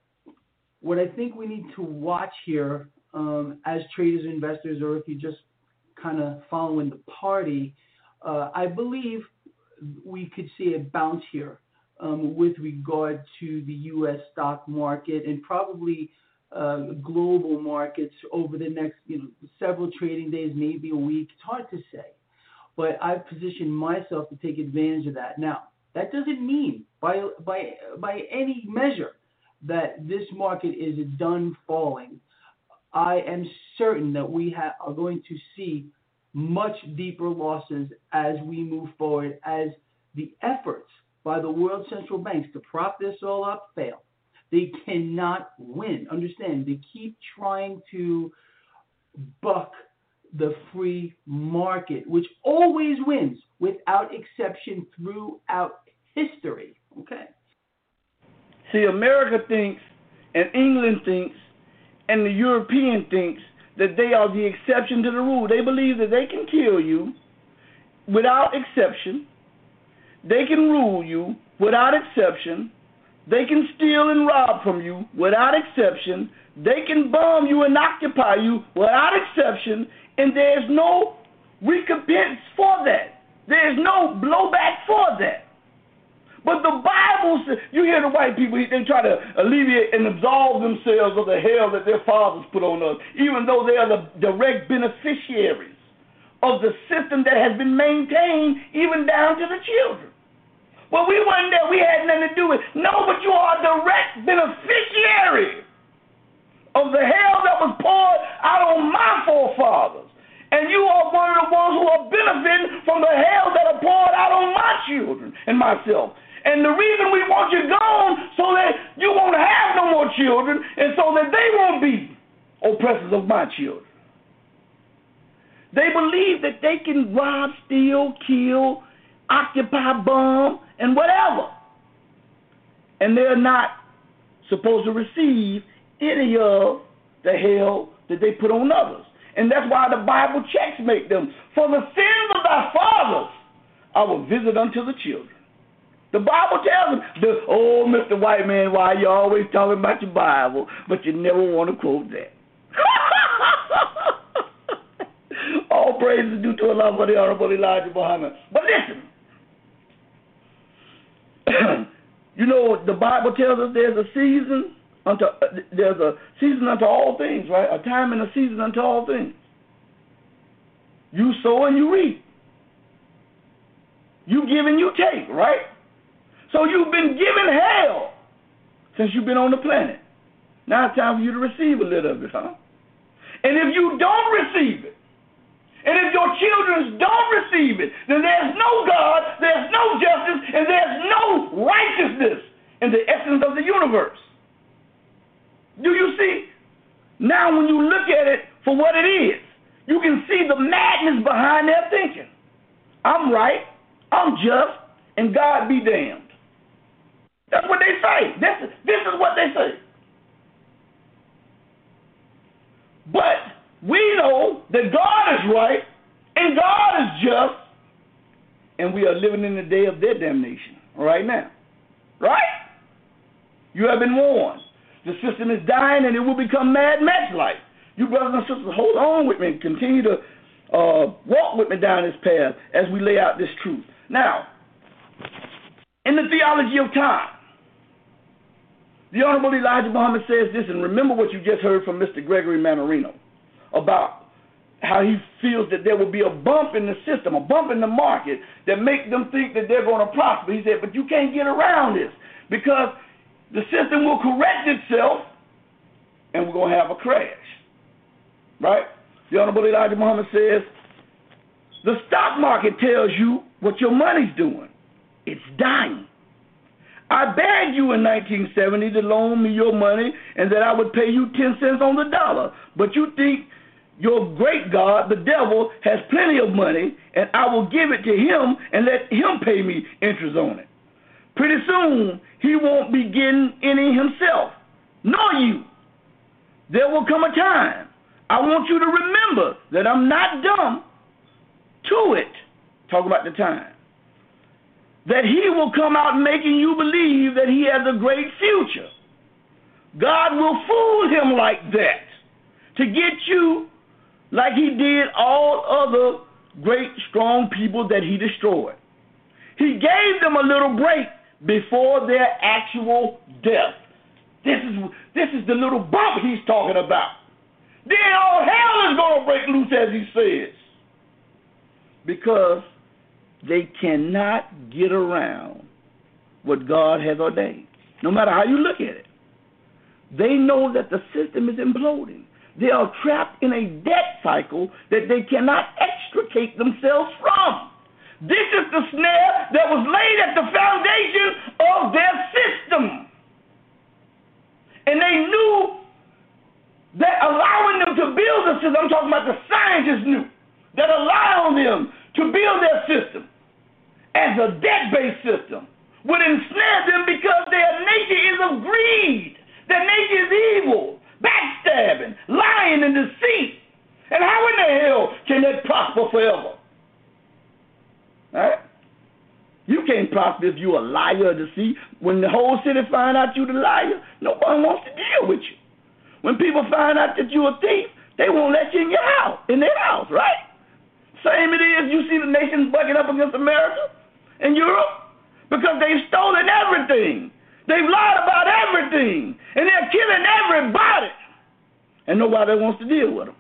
what I think we need to watch here um, as traders, investors, or if you're just kind of following the party, uh, I believe we could see a bounce here um, with regard to the U S stock market and probably uh, global markets over the next you know, several trading days, maybe a week. It's hard to say. But I've positioned myself to take advantage of that. Now, that doesn't mean by by by any measure that this market is done falling. I am certain that we ha- are going to see much deeper losses as we move forward, as the efforts by the world central banks to prop this all up fail. They cannot win. Understand, they keep trying to buck the free market, which always wins without exception throughout history. Okay. See, America thinks, and England thinks, and the European thinks that they are the exception to the rule. They believe that they can kill you without exception. They can rule you without exception. They can steal and rob from you without exception. They can bomb you and occupy you without exception. And there's no recompense for that. There's no blowback for that. But the Bible says, you hear the white people, they try to alleviate and absolve themselves of the hell that their fathers put on us, even though they are the direct beneficiaries of the system that has been maintained even down to the children. Well, we weren't there. We had nothing to do with it. No, but you are a direct beneficiary of the hell that was poured out on my forefathers. And you are one of the ones who are benefiting from the hell that are poured out on my children and myself. And the reason we want you gone so that you won't have no more children and so that they won't be oppressors of my children. They believe that they can rob, steal, kill, occupy, bomb, and whatever. And they're not supposed to receive any of the hell that they put on others. And that's why the Bible checkmate them. For the sins of thy fathers I will visit unto the children. The Bible tells them, the, oh, Mister White Man, why you always talking about your Bible, but you never want to quote that. All praise is due to Allah for the Honorable Elijah Muhammad. But listen, you know, the Bible tells us there's a season unto uh, there's a season unto all things, right? A time and a season unto all things. You sow and you reap. You give and you take, right? So you've been given hell since you've been on the planet. Now it's time for you to receive a little of it, huh? And if you don't receive it, and if your children don't receive it, then there's no God, there's no justice, and there's no righteousness in the essence of the universe. Do you see? Now when you look at it for what it is, you can see the madness behind their thinking. I'm right, I'm just, and God be damned. That's what they say. This, this is what they say. But we know that God is right and God is just, and we are living in the day of their damnation right now. Right? You have been warned. The system is dying and it will become Mad Max-like. You brothers and sisters, hold on with me and continue to uh, walk with me down this path as we lay out this truth. Now, in the theology of time, the Honorable Elijah Muhammad says this, and remember what you just heard from Mister Gregory Mannarino about how he feels that there will be a bump in the system, a bump in the market that makes them think that they're going to prosper. He said, but you can't get around this because the system will correct itself and we're going to have a crash. Right? The Honorable Elijah Muhammad says, the stock market tells you what your money's doing. It's dying. I begged you in nineteen seventy to loan me your money and that I would pay you ten cents on the dollar. But you think your great God, the devil, has plenty of money and I will give it to him and let him pay me interest on it. Pretty soon, he won't be getting any himself, nor you. There will come a time. I want you to remember that I'm not dumb to it. Talk about the time. That he will come out making you believe that he has a great future. God will fool him like that to get you like he did all other great, strong people that he destroyed. He gave them a little break before their actual death. This is, this is the little bump he's talking about. Then all hell is going to break loose, as he says. Because they cannot get around what God has ordained, no matter how you look at it. They know that the system is imploding. They are trapped in a debt cycle that they cannot extricate themselves from. This is the snare that was laid at the foundation of their system. And they knew that allowing them to build a system, I'm talking about the scientists knew, that allowing them to build their system as a debt-based system would ensnare them because their nature is of greed. Their nature is evil, backstabbing, lying, and deceit. And how in the hell can that prosper forever? All right? You can't prosper if you're a liar or deceit. When the whole city find out you're the liar, nobody wants to deal with you. When people find out that you're a thief, they won't let you in your house, in their house, right? Same it is, you see the nations bucking up against America and Europe because they've stolen everything. They've lied about everything. And they're killing everybody. And nobody wants to deal with them.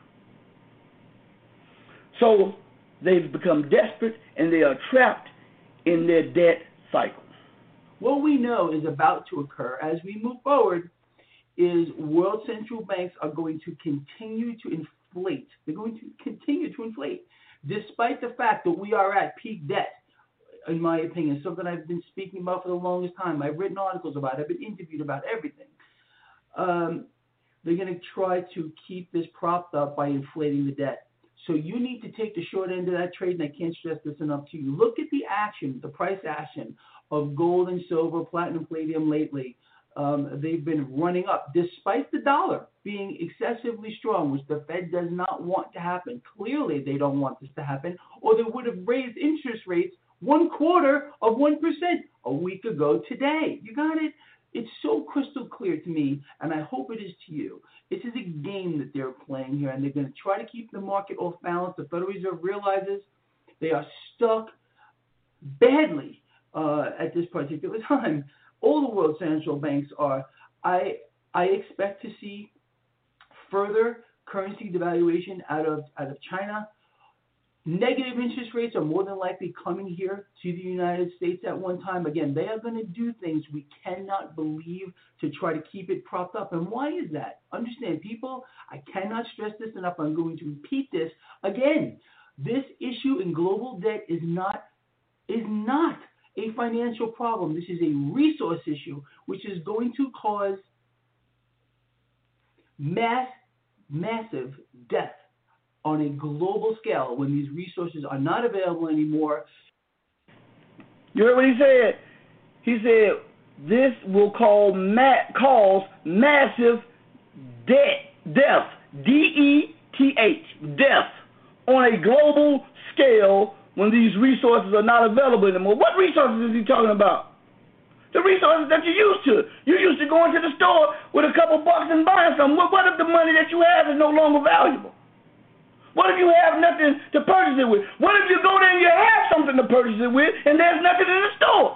So they've become desperate and they are trapped in their debt cycle. What we know is about to occur as we move forward is world central banks are going to continue to inflate. They're going to continue to inflate. Despite the fact that we are at peak debt, in my opinion, something I've been speaking about for the longest time. I've written articles about it. I've been interviewed about everything. Um, they're going to try to keep this propped up by inflating the debt. So you need to take the short end of that trade, and I can't stress this enough to you. Look at the action, the price action of gold and silver, platinum, palladium lately. Um, they've been running up despite the dollar being excessively strong, which the Fed does not want to happen. Clearly, they don't want this to happen, or they would have raised interest rates one quarter of one percent a week ago today. You got it? It's so crystal clear to me, and I hope it is to you. This is a game that they're playing here, and they're going to try to keep the market off balance. The Federal Reserve realizes they are stuck badly uh, at this particular time. All the world central banks are. I I expect to see further currency devaluation out of out of China. Negative interest rates are more than likely coming here to the United States at one time. Again, they are going to do things we cannot believe to try to keep it propped up. And why is that? Understand, people, I cannot stress this enough. I'm going to repeat this again. This issue in global debt is not is not a financial problem. This is a resource issue, which is going to cause mass, massive death on a global scale when these resources are not available anymore. You heard what he said? He said this will call ma- cause massive debt, death, D E T H, death, on a global scale when these resources are not available anymore. What resources is he talking about? The resources that you used to. You used to go into the store with a couple bucks and buying something. What, what if the money that you have is no longer valuable? What if you have nothing to purchase it with? What if you go there and you have something to purchase it with and there's nothing in the store?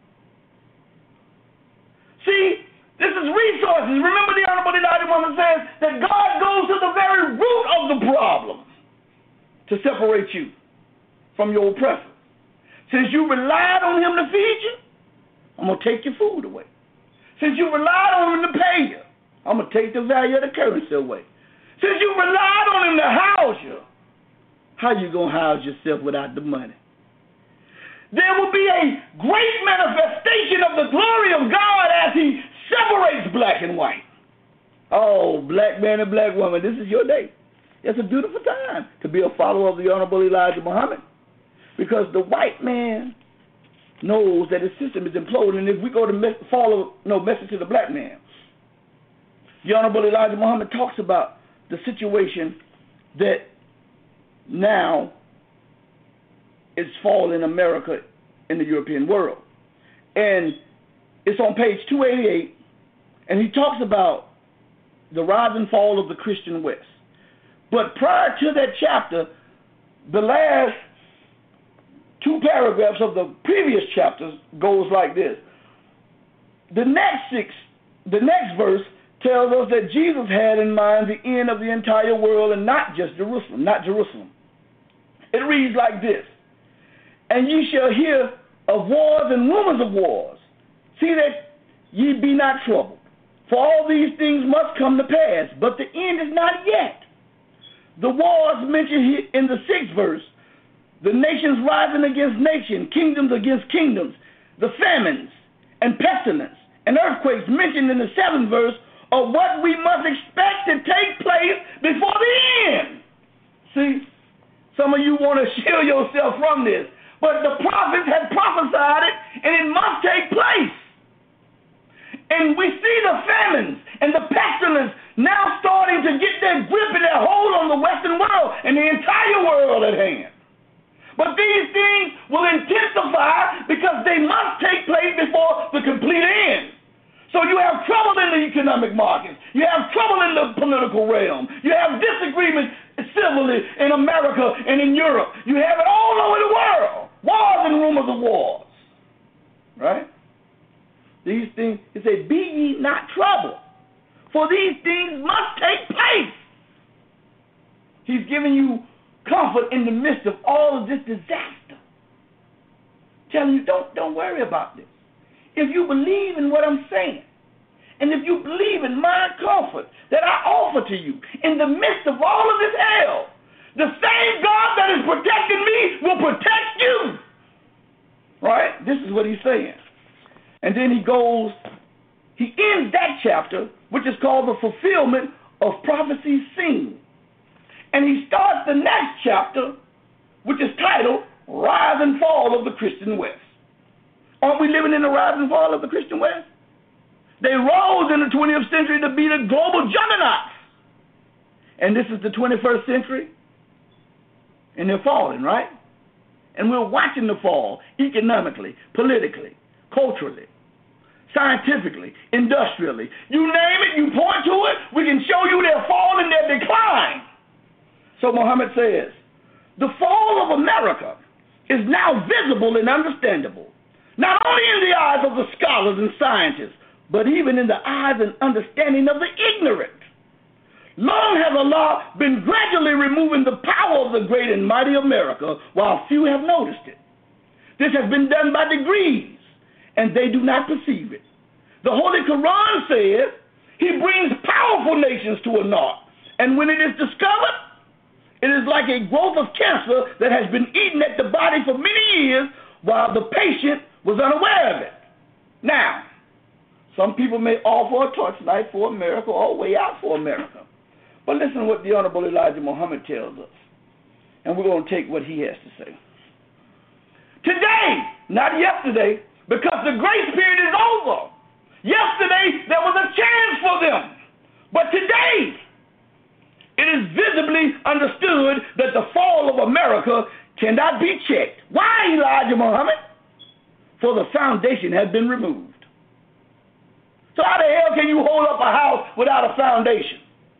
See, this is resources. Remember the Honorable Elijah Muhammad says that God goes to the very root of the problem to separate you from your oppressor. Since you relied on him to feed you, I'm going to take your food away. Since you relied on him to pay you, I'm going to take the value of the currency away. Since you relied on him to house you, how you going to house yourself without the money? There will be a great manifestation of the glory of God as he separates black and white. Oh, black man and black woman, this is your day. It's a beautiful time to be a follower of the Honorable Elijah Muhammad, because the white man knows that his system is imploding. And if we go to me- follow no message to the black man, the Honorable Elijah Muhammad talks about the situation that now is falling America in the European world. And it's on page two eighty-eight, and he talks about the rise and fall of the Christian West. But prior to that chapter, the last two paragraphs of the previous chapters goes like this. The next six, the next verse tells us that Jesus had in mind the end of the entire world and not just Jerusalem, not Jerusalem. It reads like this: and ye shall hear of wars and rumors of wars. See that ye be not troubled, for all these things must come to pass, but the end is not yet. The wars mentioned here in the sixth verse, the nations rising against nation, kingdoms against kingdoms, the famines and pestilence and earthquakes mentioned in the seventh verse, are what we must expect to take place before the end. See, some of you want to shield yourself from this, but the prophets had prophesied it, and it must take place. And we see the famines and the pestilence now starting to get their grip and their hold on the Western world and the entire world at hand. But these things will intensify because they must take place before the complete end. So you have trouble in the economic markets. You have trouble in the political realm. You have disagreement civilly in America and in Europe. You have it all over the world. Wars and rumors of wars. Right? These things, it says, be ye not troubled, for these things must take place. He's giving you comfort in the midst of all of this disaster. Telling you, don't, don't worry about this. If you believe in what I'm saying, and if you believe in my comfort that I offer to you in the midst of all of this hell, the same God that is protecting me will protect you. this is what he's saying. And then he goes, he ends that chapter, which is called the fulfillment of prophecies seen. And he starts the next chapter, which is titled Rise and Fall of the Christian West. Aren't we living in the rise and fall of the Christian West? They rose in the twentieth century to be the global juggernauts. And this is the twenty-first century, and they're falling, right? And we're watching the fall economically, politically, culturally, scientifically, industrially. You name it, you point to it, we can show you their fall and their decline. So Muhammad says, the fall of America is now visible and understandable, not only in the eyes of the scholars and scientists, but even in the eyes and understanding of the ignorant. Long has Allah been gradually removing the power of the great and mighty America, while few have noticed it. This has been done by degrees, and they do not perceive it. The Holy Quran says, He brings powerful nations to a naught, and when it is discovered, it is like a growth of cancer that has been eating at the body for many years, while the patient was unaware of it. Now, some people may offer a torchlight for America or a way out for America. But listen to what the Honorable Elijah Muhammad tells us. And we're going to take what he has to say. Today, not yesterday, because the grace period is over. Yesterday, there was a chance for them. But today, it is visibly understood that the fall of America cannot be checked. Why, Elijah Muhammad? For the foundation has been removed. So how the hell can you hold up a house without a foundation?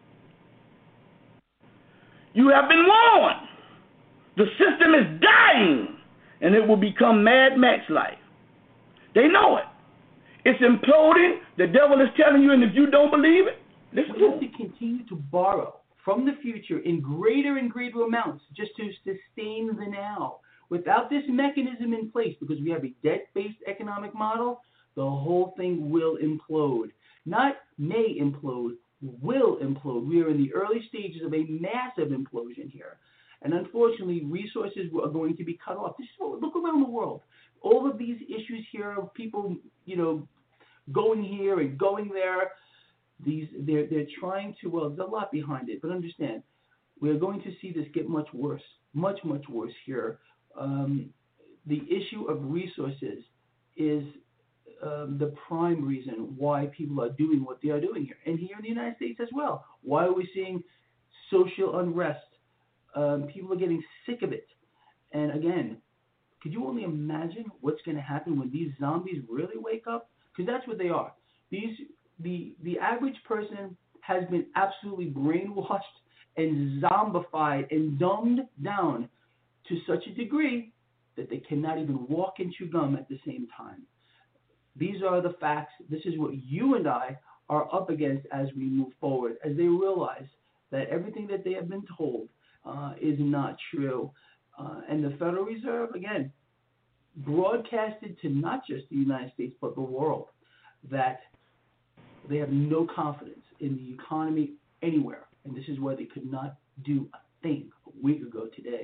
You have been warned. The system is dying, and it will become Mad Max-like. They know it. It's imploding. The devil is telling you, and if you don't believe it, listen we to have him. to continue to borrow from the future in greater and greater amounts just to sustain the now. Without this mechanism in place, because we have a debt-based economic model, the whole thing will implode. Not may implode, will implode. We are in the early stages of a massive implosion here. And unfortunately, resources are going to be cut off. This is what, look around the world. All of these issues here of people, you know, going here and going there, these they're they're trying to, well, there's a lot behind it, but understand, we're going to see this get much worse, much, much worse here. Um, the issue of resources is Um, the prime reason why people are doing what they are doing here, and here in the United States as well. Why are we seeing social unrest? Um, people are getting sick of it. And again, could you only imagine what's going to happen when these zombies really wake up? Because that's what they are. These the the average person has been absolutely brainwashed and zombified and dumbed down to such a degree that they cannot even walk and chew gum at the same time. These are the facts. This is what you and I are up against as we move forward, as they realize that everything that they have been told uh, is not true. Uh, and the Federal Reserve, again, broadcasted to not just the United States, but the world, that they have no confidence in the economy anywhere. And this is why they could not do a thing a week ago today.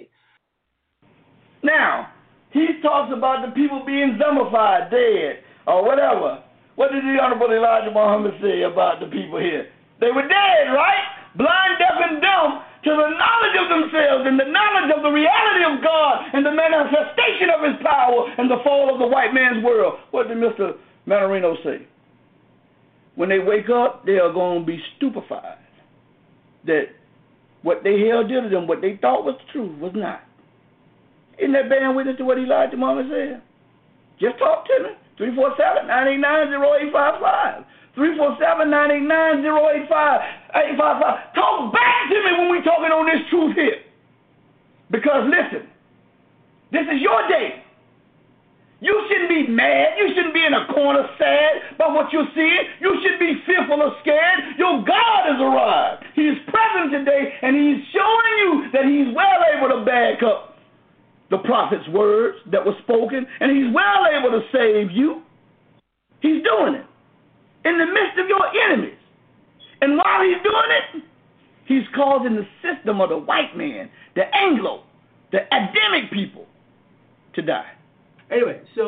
Now, he talks about the people being zombified, dead, or whatever. What did the Honorable Elijah Muhammad say about the people here? They were dead, right? Blind, deaf, and dumb to the knowledge of themselves and the knowledge of the reality of God and the manifestation of His power and the fall of the white man's world. What did Mister Manarino say? When they wake up, they are going to be stupefied. That what they held dear to them, what they thought was the truth, was not. Isn't that bearing witness to what Elijah Muhammad said? Just talk to me. three four seven, nine eight nine, zero eight five five. three four seven, nine eight nine, zero eight five five. Talk back to me when we're talking on this truth here. Because listen, this is your day. You shouldn't be mad. You shouldn't be in a corner sad about what you're seeing. You shouldn't be fearful or scared. Your God has arrived. He is present today, and He's showing you that He's well able to back up the prophet's words that were spoken, and He's well able to save you. He's doing it in the midst of your enemies. And while He's doing it, He's causing the system of the white man, the Anglo, the Adamic people, to die. Anyway, so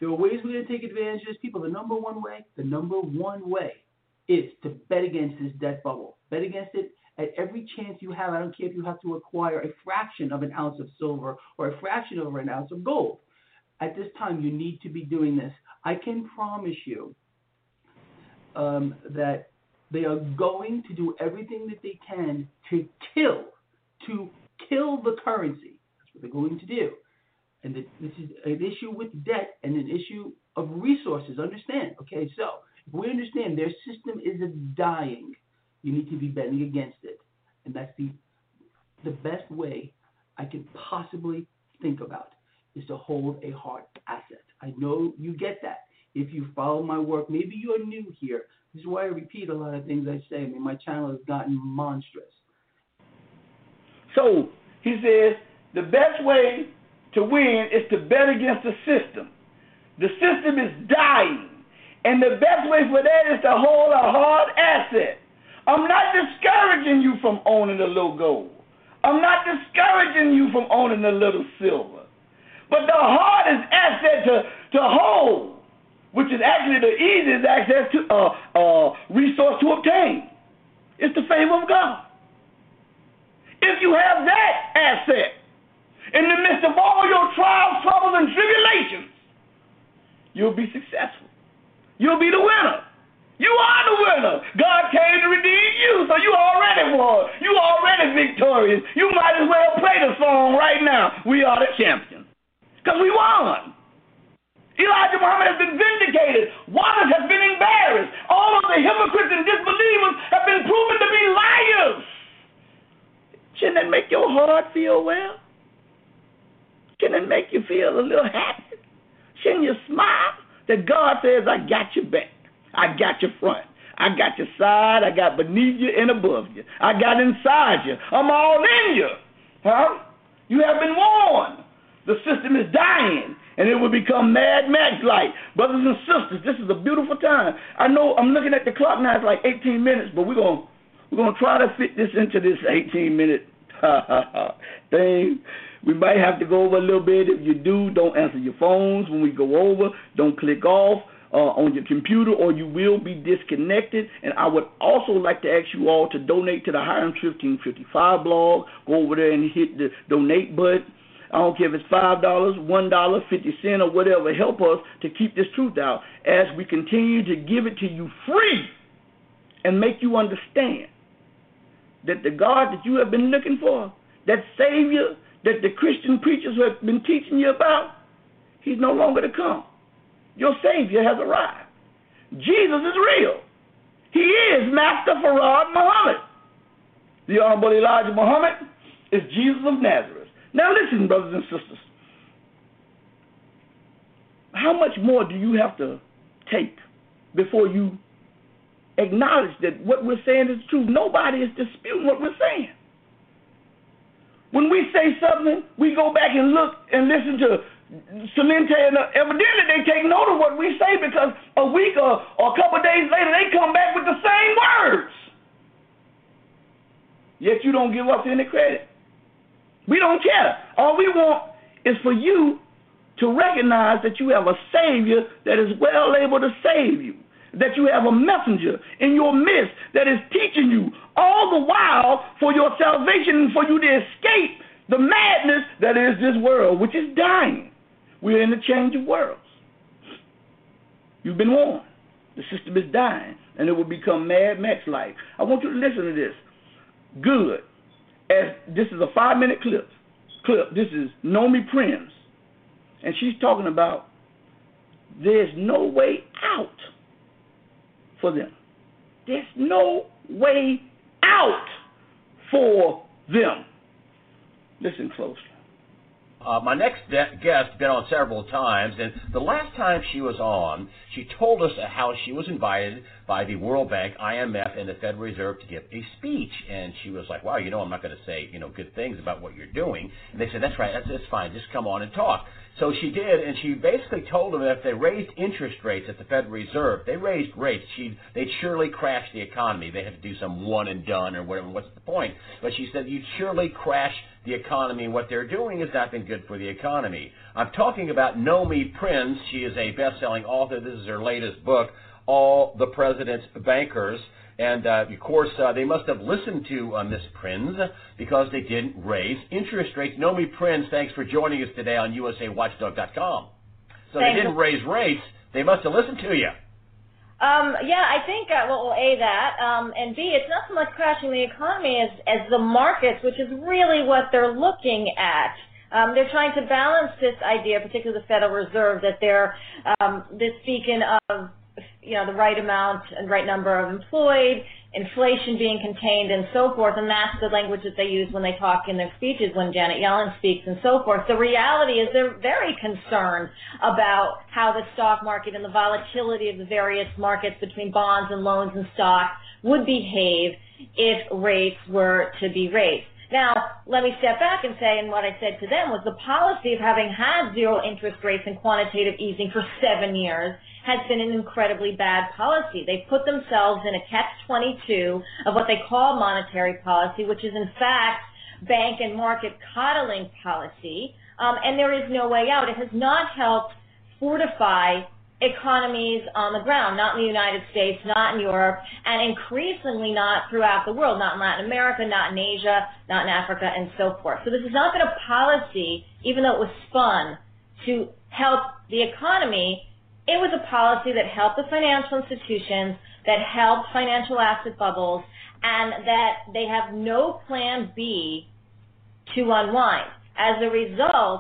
There are ways we're going to take advantage of this, people. The number one way, the number one way is to bet against this debt bubble. Bet against it at every chance you have. I don't care if you have to acquire a fraction of an ounce of silver or a fraction of an ounce of gold. At this time, you need to be doing this. I can promise you um, that they are going to do everything that they can to kill, to kill the currency. That's what they're going to do. And the, this is an issue with debt and an issue of resources. Understand? Okay, so if we understand their system is dying, you need to be betting against it. And that's the the best way I could possibly think about, is to hold a hard asset. I know you get that. If you follow my work, maybe you're new here. This is why I repeat a lot of things I say. I mean, my channel has gotten monstrous. So he says the best way to win is to bet against the system. The system is dying, and the best way for that is to hold a hard asset. I'm not discouraging you from owning a little gold. I'm not discouraging you from owning a little silver. But the hardest asset to, to hold, which is actually the easiest access to uh, uh, resource to obtain, is the favor of God. If you have that asset, in the midst of all your trials, troubles, and tribulations, you'll be successful. You'll be the winner. You are the winner. God came to redeem you, so you already won. You already victorious. You might as well play the song right now. We are the champions, because we won. Elijah Muhammad has been vindicated. Wallace has been embarrassed. All of the hypocrites and disbelievers have been proven to be liars. Shouldn't that make your heart feel well? Shouldn't it make you feel a little happy? Shouldn't you smile that God says, I got your back, I got your front, I got your side, I got beneath you and above you, I got inside you, I'm all in you. Huh? You have been warned. The system is dying, and it will become Mad Max-like. Brothers and sisters, this is a beautiful time. I know I'm looking at the clock now, it's like eighteen minutes, but we're going we're gonna try to fit this into this eighteen-minute thing. We might have to go over a little bit. If you do, don't answer your phones when we go over. Don't click off uh, on your computer, or you will be disconnected. And I would also like to ask you all to donate to the Hiram fifteen fifty-five blog. Go over there and hit the donate button. I don't care if it's five dollars, one dollar, fifty cents, or whatever. Help us to keep this truth out as we continue to give it to you free and make you understand that the God that you have been looking for, that Savior that the Christian preachers have been teaching you about, he's no longer to come. Your Savior has arrived. Jesus is real. He is Master Farad Muhammad. The Honorable Elijah Muhammad is Jesus of Nazareth. Now listen, brothers and sisters. How much more do you have to take before you acknowledge that what we're saying is true? Nobody is disputing what we're saying. When we say something, we go back and look and listen to Salente, and uh, evidently they take note of what we say, because a week or, or a couple of days later they come back with the same words. Yet you don't give us any credit. We don't care. All we want is for you to recognize that you have a Savior that is well able to save you, that you have a messenger in your midst that is teaching you all the while for your salvation and for you to escape the madness that is this world, which is dying. We're in the change of worlds. You've been warned. The system is dying, and it will become Mad Max-like. I want you to listen to this. Good. As this is a five-minute clip. Clip. This is Nomi Prince, and she's talking about there's no way out for them. There's no way out for them. Listen closely. Uh, my next de- guest has been on several times, and the last time she was on, she told us how she was invited by the World Bank, I M F, and the Federal Reserve to give a speech. And she was like, wow, you know, I'm not going to say, you know, good things about what you're doing. And they said, that's right, that's, that's fine, just come on and talk. So she did, and she basically told them that if they raised interest rates at the Federal Reserve, they raised rates, she'd, they'd surely crash the economy. They had to do some one and done or whatever, what's the point? But she said you'd surely crash the economy, and what they're doing has not been good for the economy. I'm talking about Nomi Prinz. She is a best-selling author. This is her latest book, All the President's Bankers. And, uh, of course, uh, they must have listened to uh, Miss Prinz because they didn't raise interest rates. Nomi Prinz, thanks for joining us today on U S A Watchdog dot com. So Thanks. They didn't raise rates. They must have listened to you. Um, yeah, I think, uh, well, well, A, that, um, and B, it's not so much crashing the economy as, as the markets, which is really what they're looking at. Um, they're trying to balance this idea, particularly the Federal Reserve, that they're, um, they're speaking of, you know, the right amount and right number of employed, inflation being contained, and so forth, and that's the language that they use when they talk in their speeches, when Janet Yellen speaks and so forth. The reality is they're very concerned about how the stock market and the volatility of the various markets between bonds and loans and stocks would behave if rates were to be raised. Now, let me step back and say, and what I said to them was the policy of having had zero interest rates and quantitative easing for seven years has been an incredibly bad policy. They've put themselves in a catch twenty-two of what they call monetary policy, which is in fact bank and market coddling policy, um, and there is no way out. It has not helped fortify economies on the ground, not in the United States, not in Europe, and increasingly not throughout the world, not in Latin America, not in Asia, not in Africa, and so forth. So this has not been a policy, even though it was spun to help the economy. It was a policy that helped the financial institutions, that helped financial asset bubbles, and that they have no plan B to unwind. As a result,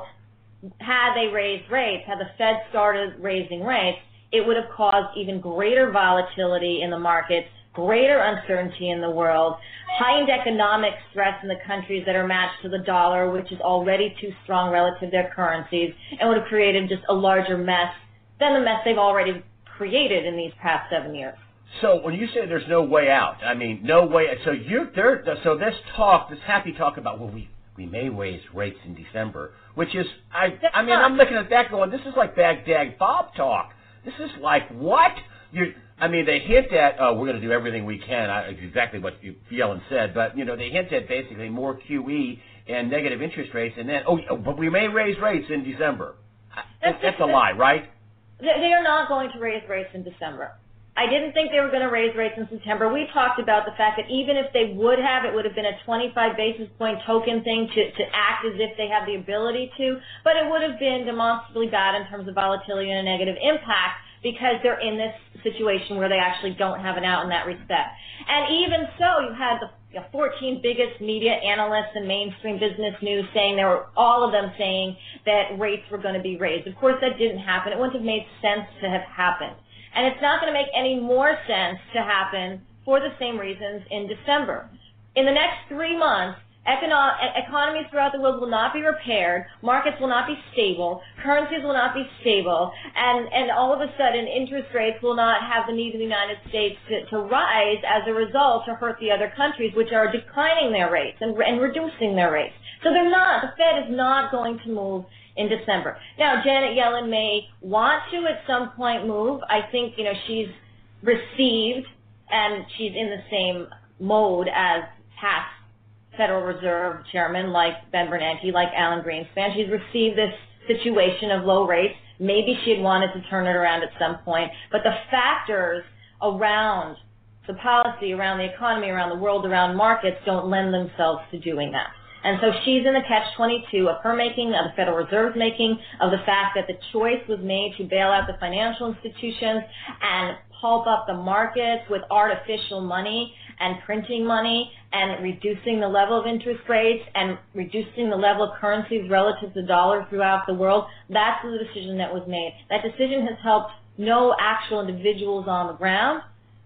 had they raised rates, had the Fed started raising rates, it would have caused even greater volatility in the markets, greater uncertainty in the world, heightened economic stress in the countries that are matched to the dollar, which is already too strong relative to their currencies, and would have created just a larger mess than the mess they've already created in these past seven years. So when you say there's no way out, I mean no way. So you're there. So this talk, this happy talk about well, we we may raise rates in December, which is I I mean I'm looking at that going, this is like Baghdad Bob talk. This is like what you. I mean they hint at oh we're going to do everything we can. I, exactly what you, Yellen said, but you know they hint at basically more Q E and negative interest rates, and then oh but we may raise rates in December. That's, that's a lie, right? They are not going to raise rates in December. I didn't think they were going to raise rates in September. We talked about the fact that even if they would have, it would have been a twenty-five basis point token thing to, to act as if they have the ability to, but it would have been demonstrably bad in terms of volatility and a negative impact because they're in this situation where they actually don't have an out in that respect. And even so, you had the you know, fourteen biggest media analysts and mainstream business news saying, they were all of them saying that rates were going to be raised. Of course, that didn't happen. It wouldn't have made sense to have happened. And it's not going to make any more sense to happen for the same reasons in December. In the next three months, econo- economies throughout the world will not be repaired, markets will not be stable, currencies will not be stable, and, and all of a sudden interest rates will not have the need of the United States to, to rise as a result to hurt the other countries, which are declining their rates and, and reducing their rates. So they're not, the Fed is not going to move in December. Now, Janet Yellen may want to at some point move. I think, you know, she's received, and she's in the same mode as past Federal Reserve chairman like Ben Bernanke, like Alan Greenspan. She's received this situation of low rates. Maybe she had wanted to turn it around at some point, but the factors around the policy, around the economy, around the world, around markets don't lend themselves to doing that. And so she's in the catch twenty-two of her making, of the Federal Reserve's making, of the fact that the choice was made to bail out the financial institutions and pulp up the markets with artificial money and printing money and reducing the level of interest rates and reducing the level of currencies relative to the dollar throughout the world. That's the decision that was made. That decision has helped no actual individuals on the ground,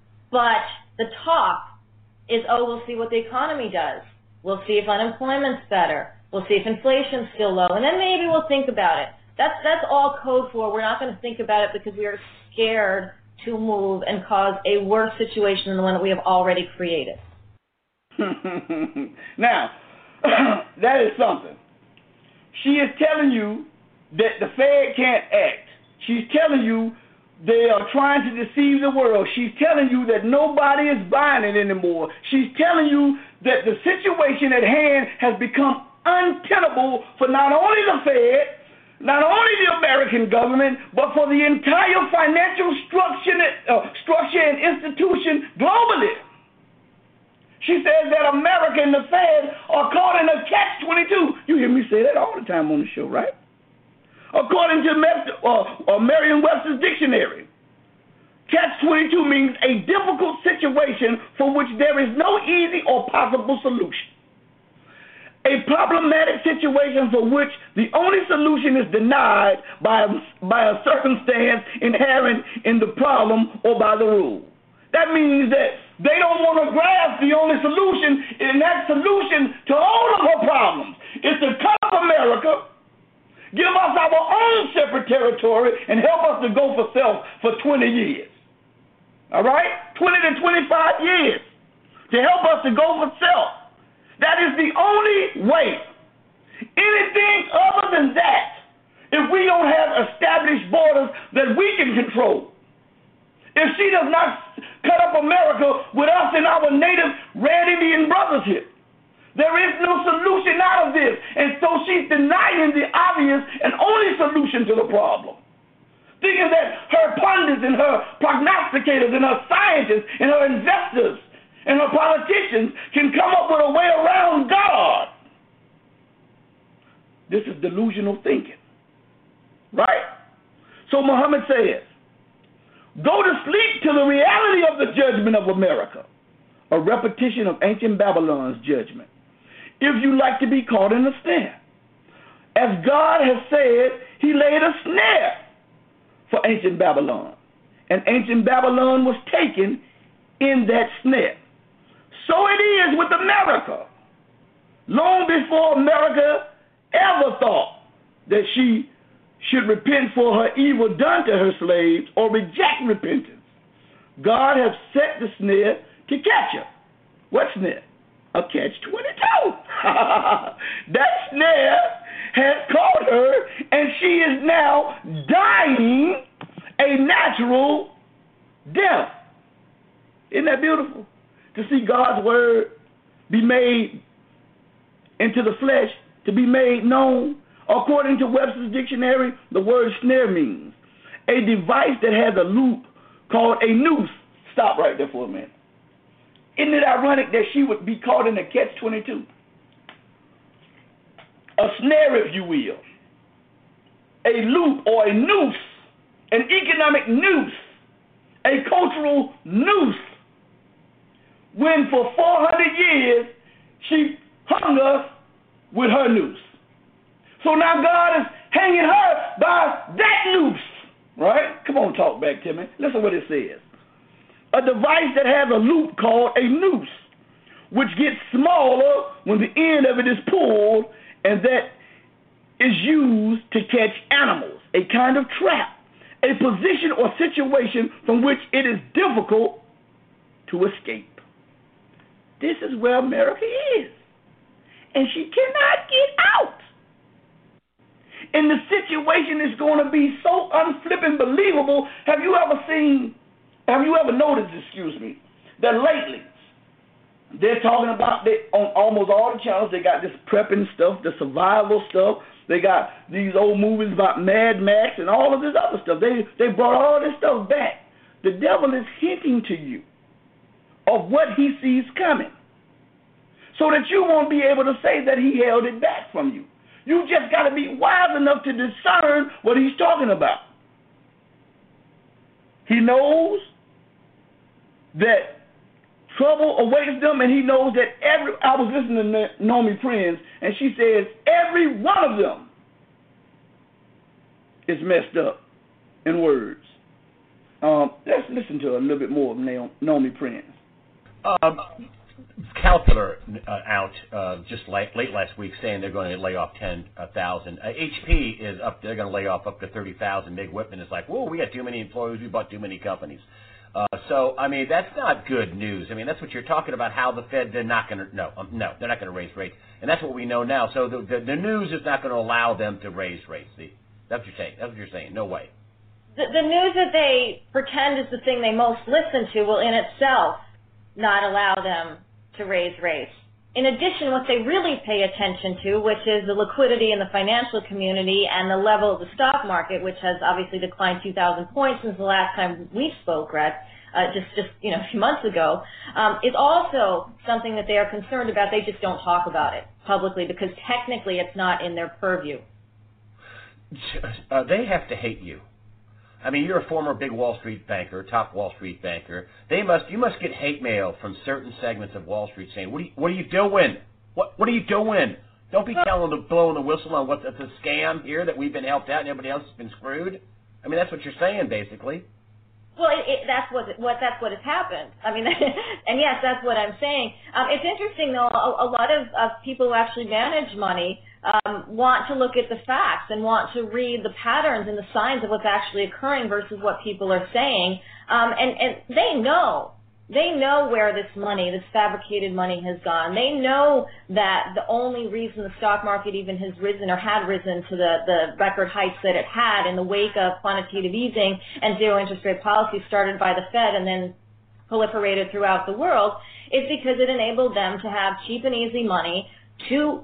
but the talk is, oh, we'll see what the economy does. We'll see if unemployment's better. We'll see if inflation's still low, and then maybe we'll think about it. That's that's all code for. We're not going to think about it because we are scared to move and cause a worse situation than the one that we have already created. Now, that is something. She is telling you that the Fed can't act. She's telling you they are trying to deceive the world. She's telling you that nobody is buying it anymore. She's telling you that the situation at hand has become untenable for not only the Fed, not only the American government, but for the entire financial structure, uh, structure and institution globally. She says that America and the Fed are caught in a catch twenty-two. You hear me say that all the time on the show, right? According to uh, uh, Merriam-Webster's dictionary, catch twenty-two means a difficult situation for which there is no easy or possible solution. A problematic situation for which the only solution is denied by a, by a circumstance inherent in the problem or by the rule. That means that they don't want to grasp the only solution, and that solution to all of her problems is to cut off America, give us our own separate territory, and help us to go for self for twenty years. All right? twenty to twenty-five years to help us to go for self. That is the only way. Anything other than that, if we don't have established borders that we can control, if she does not cut up America with us and our native Red Indian brothers here, there is no solution out of this. And so she's denying the obvious and only solution to the problem, thinking that her pundits and her prognosticators and her scientists and her investors and her politicians can come up with a way around God. This is delusional thinking, right? So Muhammad says, go to sleep to the reality of the judgment of America, a repetition of ancient Babylon's judgment, if you like to be caught in a snare. As God has said, he laid a snare for ancient Babylon, and ancient Babylon was taken in that snare. So it is with America. Long before America ever thought that she should repent for her evil done to her slaves or reject repentance, God has set the snare to catch her. What snare? A catch twenty-two. That snare has caught her, and she is now dying a natural death. Isn't that beautiful? To see God's word be made into the flesh, to be made known. According to Webster's dictionary, the word snare means a device that has a loop called a noose. Stop right there for a minute. Isn't it ironic that she would be caught in a catch twenty-two? A snare, if you will. A loop or a noose, an economic noose, a cultural noose. When for four hundred years she hung us with her noose. So now God is hanging her by that noose, right? Come on, talk back to me. Listen what it says. A device that has a loop called a noose, which gets smaller when the end of it is pulled, and that is used to catch animals, a kind of trap, a position or situation from which it is difficult to escape. This is where America is, and she cannot get out. And the situation is going to be so unflipping believable. Have you ever seen, have you ever noticed, excuse me, that lately they're talking about, they, on almost all the channels, they got this prepping stuff, the survival stuff. They got these old movies about Mad Max and all of this other stuff. They, they brought all this stuff back. The devil is hinting to you of what he sees coming, so that you won't be able to say that he held it back from you. You just got to be wise enough to discern what he's talking about. He knows that trouble awaits them, and he knows that every, I was listening to Naomi Prince, and she says every one of them is messed up in words. Um, let's listen to a little bit more of Naomi Prince. Um, Caterpillar uh, out uh, just late, late last week saying they're going to lay off ten thousand. Uh, H P is up. They're going to lay off up to thirty thousand. Mig Whitman is like, whoa, we got too many employees. We bought too many companies. Uh, so, I mean, that's not good news. I mean, that's what you're talking about, how the Fed, they're not going to, no, um, no, they're not going to raise rates. And that's what we know now. So the, the, the news is not going to allow them to raise rates. See, that's what you're saying. That's what you're saying. No way. The, the news that they pretend is the thing they most listen to will in itself not allow them to raise rates. In addition, what they really pay attention to, which is the liquidity in the financial community and the level of the stock market, which has obviously declined two thousand points since the last time we spoke, Brett, uh, just, just you know, a few months ago, um, is also something that they are concerned about. They just don't talk about it publicly because technically it's not in their purview. Uh, they have to hate you. I mean, you're a former big Wall Street banker, top Wall Street banker. They must, you must get hate mail from certain segments of Wall Street saying, "What are you, what are you doing? What, what are you doing? Don't be telling the blowing the whistle on what's it's a scam here that we've been helped out and everybody else has been screwed." I mean, that's what you're saying, basically. Well, it, it, that's what what that's what has happened. I mean, and yes, that's what I'm saying. Um, it's interesting though. A, a lot of, of people who actually manage money um, want to look at the facts and want to read the patterns and the signs of what's actually occurring versus what people are saying. Um, and and they know. They know where this money, this fabricated money, has gone. They know that the only reason the stock market even has risen or had risen to the, the record heights that it had in the wake of quantitative easing and zero interest rate policy started by the Fed and then proliferated throughout the world is because it enabled them to have cheap and easy money to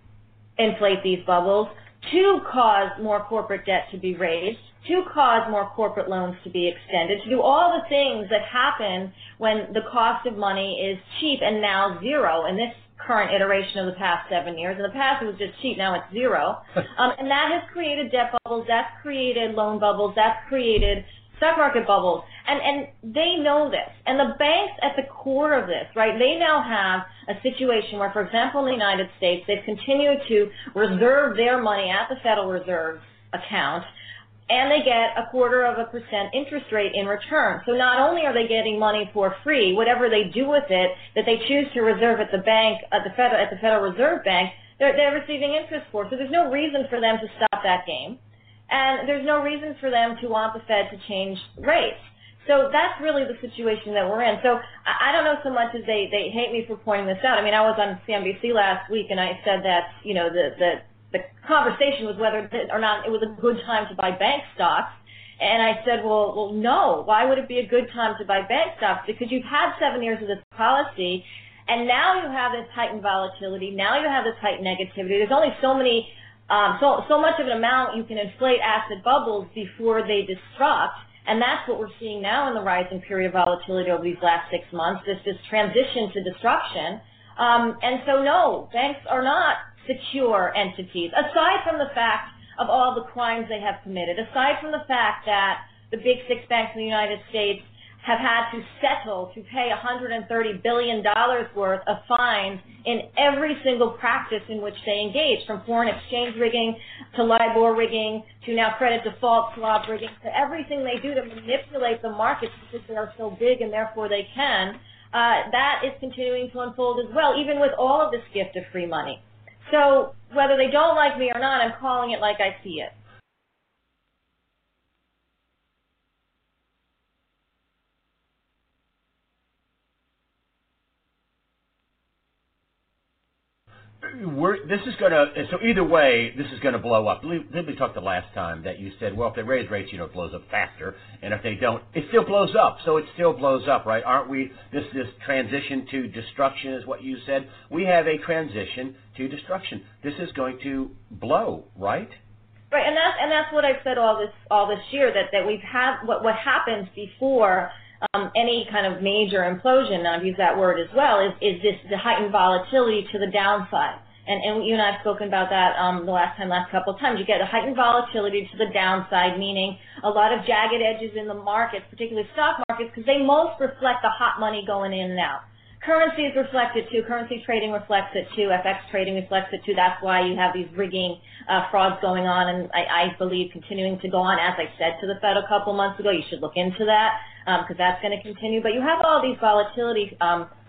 inflate these bubbles, to cause more corporate debt to be raised, to cause more corporate loans to be extended, to do all the things that happen when the cost of money is cheap and now zero in this current iteration of the past seven years. In the past it was just cheap, now it's zero. um, and that has created debt bubbles, that's created loan bubbles, that's created stock market bubbles. And, and they know this. And the banks at the core of this, right, they now have a situation where, for example, in the United States, they've continued to reserve their money at the Federal Reserve account, and they get a quarter of a percent interest rate in return. So not only are they getting money for free, whatever they do with it that they choose to reserve at the bank, at the Federal, at the Federal Reserve Bank, they're, they're receiving interest for. So there's no reason for them to stop that game, and there's no reason for them to want the Fed to change rates. So that's really the situation that we're in. So I don't know so much as they, they hate me for pointing this out. I mean, I was on C N B C last week, and I said that, you know, the, the The conversation was whether or not it was a good time to buy bank stocks. And I said, well, well, no. Why would it be a good time to buy bank stocks? Because you've had seven years of this policy, and now you have this heightened volatility. Now you have this heightened negativity. There's only so many, um, so so much of an amount you can inflate asset bubbles before they destruct. And that's what we're seeing now in the rising period of volatility over these last six months. This this transition to destruction. Um, and so, no, banks are not secure entities, aside from the fact of all the crimes they have committed, aside from the fact that the big six banks in the United States have had to settle to pay one hundred thirty billion dollars worth of fines in every single practice in which they engage, from foreign exchange rigging to LIBOR rigging to now credit default swap rigging, to everything they do to manipulate the markets because they are so big and therefore they can. Uh, that is continuing to unfold as well, even with all of this gift of free money. So whether they don't like me or not, I'm calling it like I see it. We're, this is going to, so either way, this is going to blow up. Libby talked the last time that you said, well, if they raise rates, you know, it blows up faster. And if they don't, it still blows up. So it still blows up, right? Aren't we, this, this transition to destruction is what you said. We have a transition to destruction. This is going to blow, right? Right, and that's, and that's what I've said all this, all this year, that, that we've had, what, what happens before Um, any kind of major implosion, and I've used that word as well, is, is this the heightened volatility to the downside. And, and you and I have spoken about that um, the last time, last couple of times. You get a heightened volatility to the downside, meaning a lot of jagged edges in the markets, particularly stock markets, because they most reflect the hot money going in and out. Currencies reflect it too. Currency trading reflects it too. F X trading reflects it too. That's why you have these rigging uh, frauds going on, and I, I believe continuing to go on. As I said to the Fed a couple months ago, you should look into that because um, that's going to continue. But you have all these volatility um,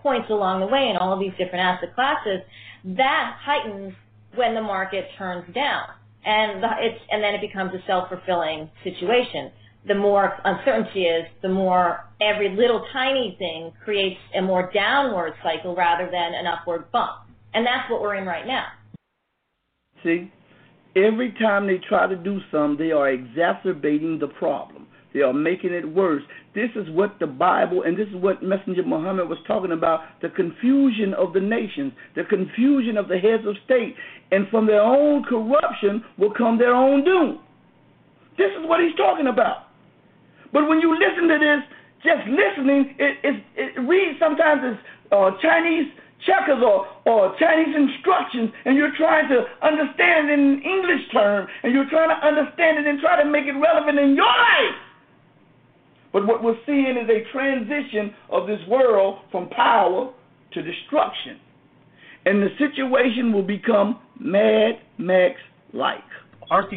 points along the way in all of these different asset classes, that heightens when the market turns down. And, the, it's, and then it becomes a self-fulfilling situation. The more uncertainty is, the more every little tiny thing creates a more downward cycle rather than an upward bump. And that's what we're in right now. See, every time they try to do something, they are exacerbating the problem. They are making it worse. This is what the Bible, and this is what Messenger Muhammad was talking about, the confusion of the nations, the confusion of the heads of state. And from their own corruption will come their own doom. This is what he's talking about. But when you listen to this, just listening, it, it, it reads sometimes as uh, Chinese checkers or, or Chinese instructions, and you're trying to understand it in English terms, and you're trying to understand it and try to make it relevant in your life. But what we're seeing is a transition of this world from power to destruction. And the situation will become Mad Max-like. Aren't these